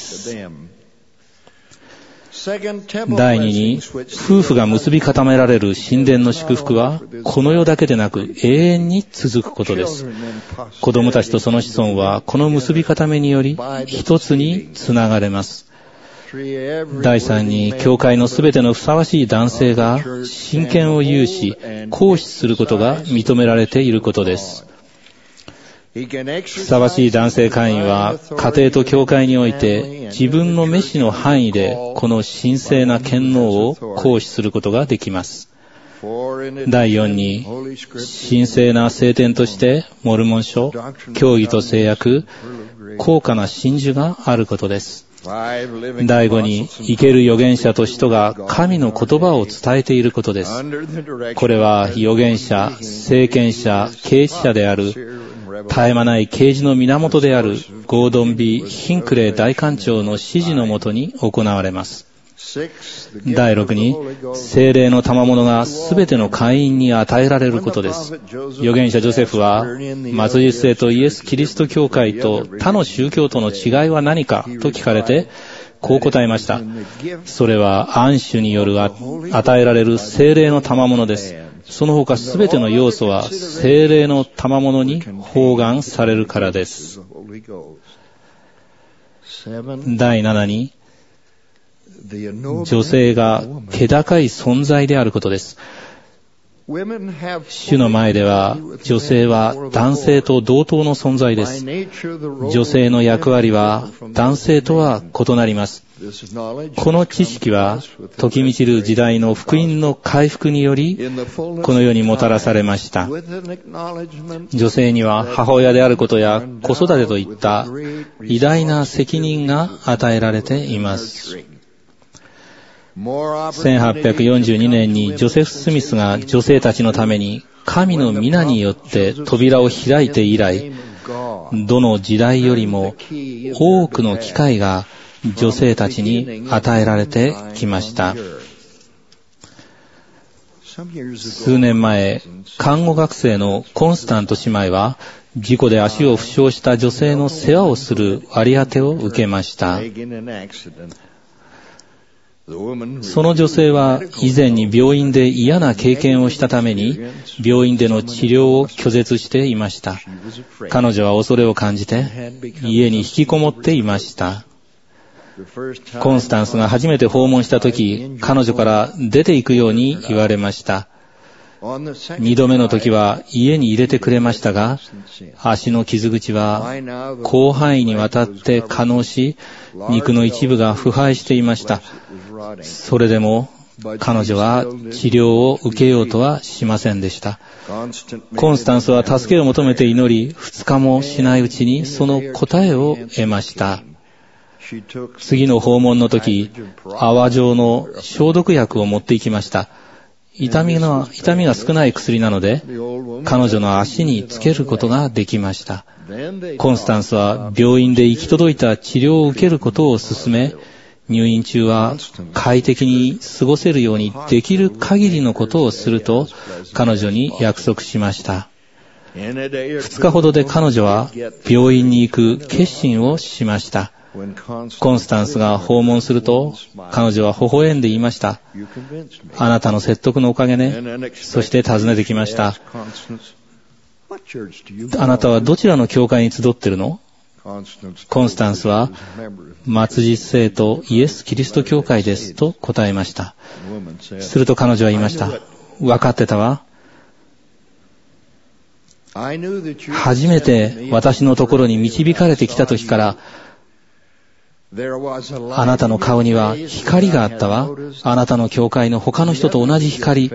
第二に、夫婦が結び固められる神殿の祝福は、この世だけでなく永遠に続くことです。子供たちとその子孫は、この結び固めにより、一つにつながれます。第三に、教会のすべてのふさわしい男性が、親権を有し、行使することが認められていることです。ふさわしい男性会員は家庭と教会において自分の召しの範囲でこの神聖な権能を行使することができます。第四に、神聖な聖典としてモルモン書、教義と制約、高価な真珠があることです。第五に、生ける預言者と使徒が神の言葉を伝えていることです。これは預言者、聖権者、啓示者である絶え間ない啓示の源であるゴードン・ビー・ヒンクレイ大官長の指示のもとに行われます。第六に、聖霊の賜物がすべての会員に与えられることです。預言者ジョセフは、末日性とイエス・キリスト教会と他の宗教との違いは何かと聞かれて、こう答えました。それは安守による与えられる聖霊の賜物です。その他すべての要素は聖霊の賜物に包含されるからです。第七に、女性が気高い存在であることです。主の前では女性は男性と同等の存在です。女性の役割は男性とは異なります。この知識は時満ちる時代の福音の回復によりこの世にもたらされました。女性には母親であることや子育てといった偉大な責任が与えられています。せんはっぴゃくよんじゅうにねんにジョセフ・スミスが女性たちのために神の皆によって扉を開いて以来、どの時代よりも多くの機会が女性たちに与えられてきました。数年前、看護学生のコンスタント姉妹は事故で足を負傷した女性の世話をする割り当てを受けました。その女性は以前に病院で嫌な経験をしたために病院での治療を拒絶していました。彼女は恐れを感じて家に引きこもっていました。コンスタンスが初めて訪問したとき、彼女から出て行くように言われました。二度目の時は家に入れてくれましたが、足の傷口は広範囲にわたって化膿し、肉の一部が腐敗していました。それでも彼女は治療を受けようとはしませんでした。コンスタンスは助けを求めて祈り、二日もしないうちにその答えを得ました。次の訪問の時、泡状の消毒薬を持って行きました。痛みの、痛みが少ない薬なので、彼女の足につけることができました。コンスタンスは病院で行き届いた治療を受けることを勧め、入院中は快適に過ごせるようにできる限りのことをすると彼女に約束しました。二日ほどで彼女は病院に行く決心をしました。コンスタンスが訪問すると彼女は微笑んで言いました。あなたの説得のおかげね。そして尋ねてきました。あなたはどちらの教会に集っているの？ コンスタンスは、末日生徒イエス・キリスト教会ですと答えました。すると彼女は言いました。分かってたわ。初めて私のところに導かれてきた時から、あなたの顔には光があったわ。あなたの教会の他の人と同じ光。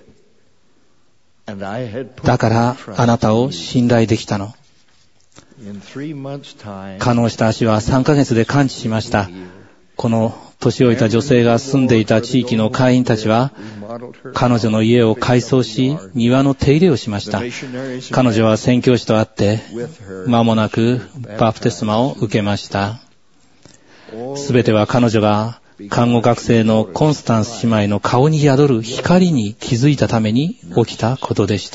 だからあなたを信頼できたの。化膿した足はさんかげつで完治しました。この年老いた女性が住んでいた地域の会員たちは、彼女の家を改装し、庭の手入れをしました。彼女は宣教師と会って、間もなくバプテスマを受けました。すべては彼女が看護学生のコンスタンス姉妹の顔に宿る光に気づいたために起きたことでした。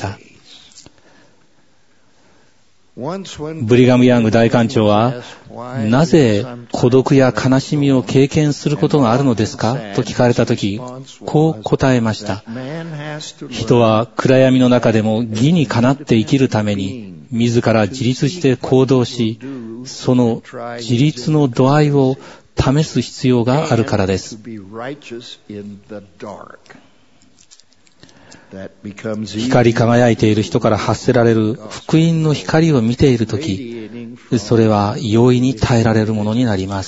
ブリガム・ヤング大官長は、なぜ孤独や悲しみを経験することがあるのですかと聞かれたとき、こう答えました。人は暗闇の中でも義にかなって生きるために、自ら自立して行動し、その自立の度合いを試す必要があるからです。光り輝いている人から発せられる福音の光を見ているとき、それは容易に耐えられるものになります。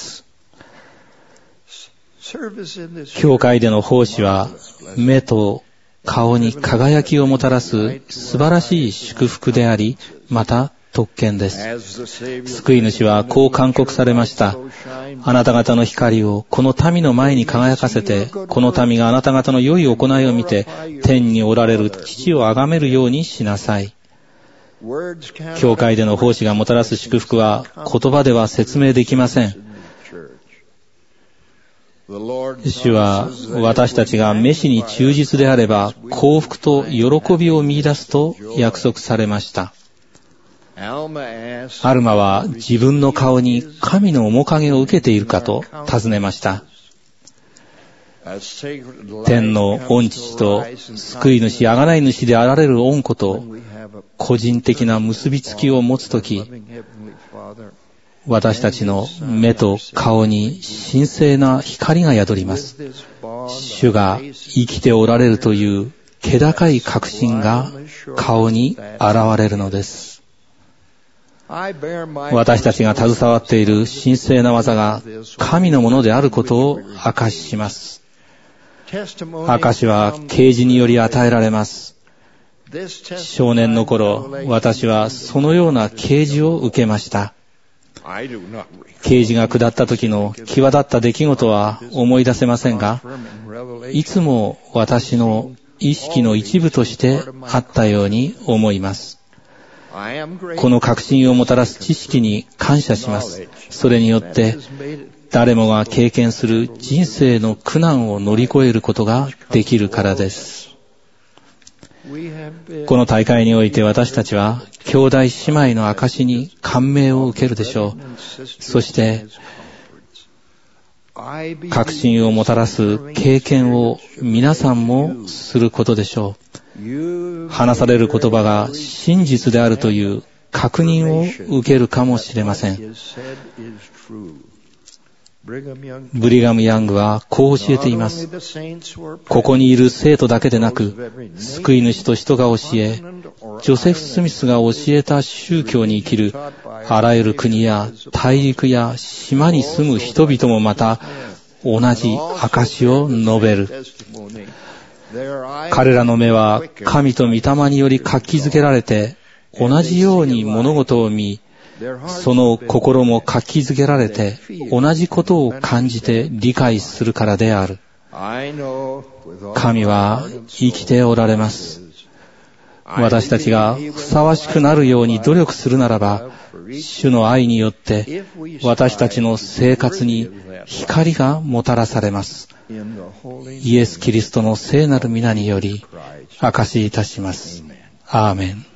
教会での奉仕は、目と顔に輝きをもたらす素晴らしい祝福であり、また特権です。救い主はこう勧告されました。あなた方の光をこの民の前に輝かせて、この民があなた方の良い行いを見て、天におられる父を崇めるようにしなさい。教会での奉仕がもたらす祝福は言葉では説明できません。主は私たちが召しに忠実であれば幸福と喜びを見出すと約束されました。アルマは自分の顔に神の面影を受けているかと尋ねました。天の御父と救い主、贖い主であられる御子と個人的な結びつきを持つとき、私たちの目と顔に神聖な光が宿ります。主が生きておられるという気高い確信が顔に現れるのです。私たちが携わっている神聖な技が神のものであることを証しします。証しは啓示により与えられます。少年の頃、私はそのような啓示を受けました。啓示が下った時の際立った出来事は思い出せませんが、いつも私の意識の一部としてあったように思います。この確信をもたらす知識に感謝します。それによって誰もが経験する人生の苦難を乗り越えることができるからです。この大会において私たちは兄弟姉妹の証に感銘を受けるでしょう。そして確信をもたらす経験を皆さんもすることでしょう。話される言葉が真実であるという確認を受けるかもしれません。ブリガム・ヤングはこう教えています。ここにいる生徒だけでなく、救い主と人が教え、ジョセフ・スミスが教えた宗教に生きるあらゆる国や大陸や島に住む人々もまた同じ証を述べる。彼らの目は神と御霊により活気づけられて、同じように物事を見、その心も活気づけられて、同じことを感じて理解するからである。神は生きておられます。私たちがふさわしくなるように努力するならば、主の愛によって私たちの生活に光がもたらされます。イエス・キリストの聖なる皆により証しいたします。アーメン。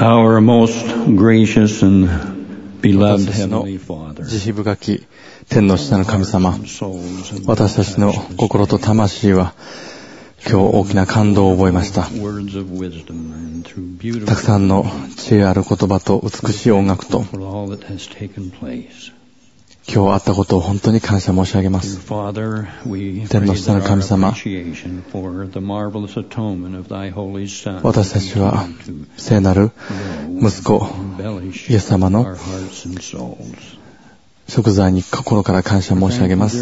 Our most gracious and beloved 私たちの Heavenly Father, 慈悲深き天の下の神様、私たちの心と魂は今日大きな感動を覚えました。たくさんの知恵ある言葉と美しい音楽と今日あったことを本当に感謝申し上げます。天の下の神様、私たちは聖なる息子イエス様の贖罪に心から感謝申し上げます。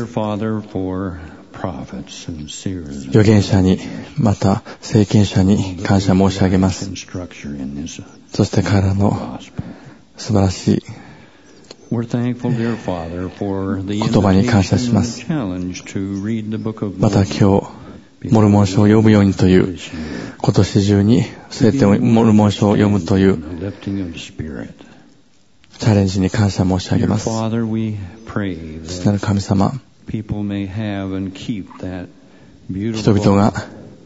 預言者にまた聖賢者に感謝申し上げます。そして彼らの素晴らしい言葉に感謝します。また今日モルモン書を読むようにという今年中に聖典をモルモン書を読むというチャレンジに感謝申し上げます。父なる神様、人々が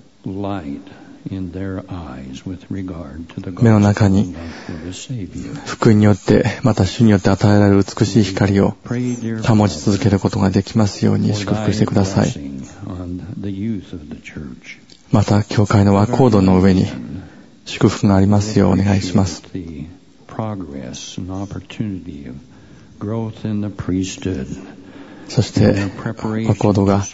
目の中に福音によってまた主によって与えられる美しい光を保ち続けることができますように祝福してください。また教会の和コードの上に祝福がありますようお願いします。そして和コードが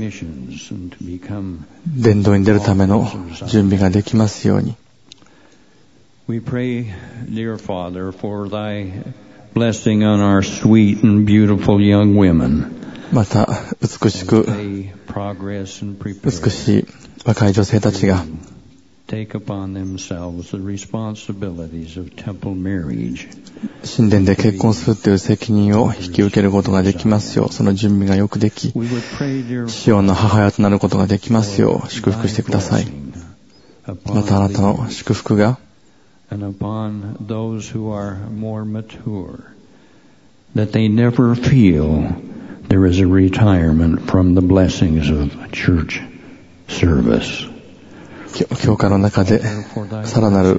伝道に出るための準備ができますように。 We pray, dear Father, for thy blessing on our sweet and beautiful young women. また美しく美しい若い女性たちが take upon themselves the responsibilities of temple marriage. 神殿で結婚するという責任を引き受けることができますよう、その準備がよくでき、シオンの母親となることができますよう祝福してください。またあなたの祝福が and upon those who are more mature, that they never feel there is a retirement from the blessings of church service. 教会の中でさらなる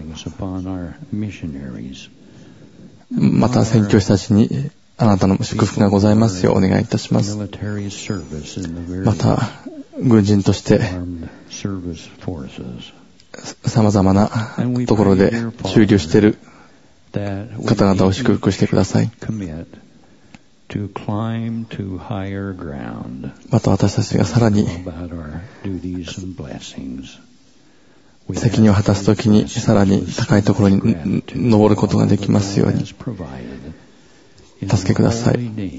また宣教師たちにあなたの祝福がございますようお願いいたします。また軍人として様々なところで駐留している方々を祝福してください。また私たちがさらに責任を果たすときにさらに高いところに登ることができますように助けください。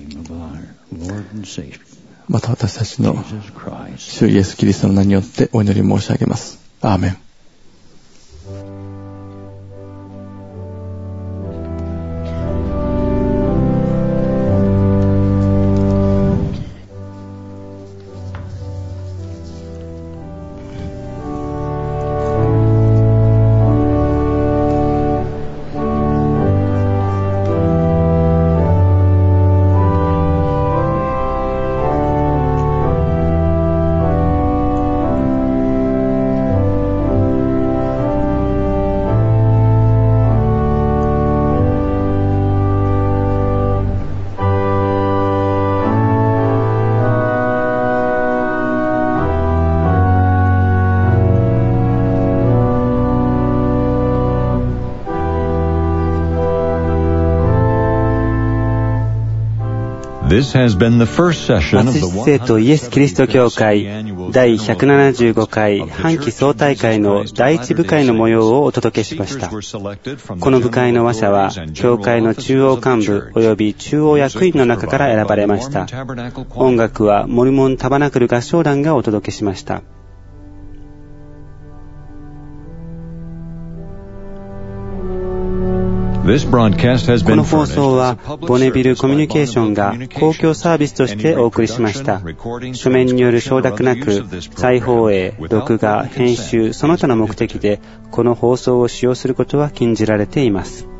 また私たちの主イエスキリストの名によってお祈り申し上げます。アーメン。 松市聖徒イエス・キリスト教会第ひゃくななじゅうごかい半期総大会の第一部会の模様をお届けしました。この部会の話者は教会の中央幹部及び中央役員の中から選ばれました。音楽はモルモンタバナクル合唱団がお届けしました。この放送はボネビルコミュニケーションが公共サービスとしてお送りしました。書面による承諾なく再放映、録画、編集その他の目的でこの放送を使用することは禁じられています。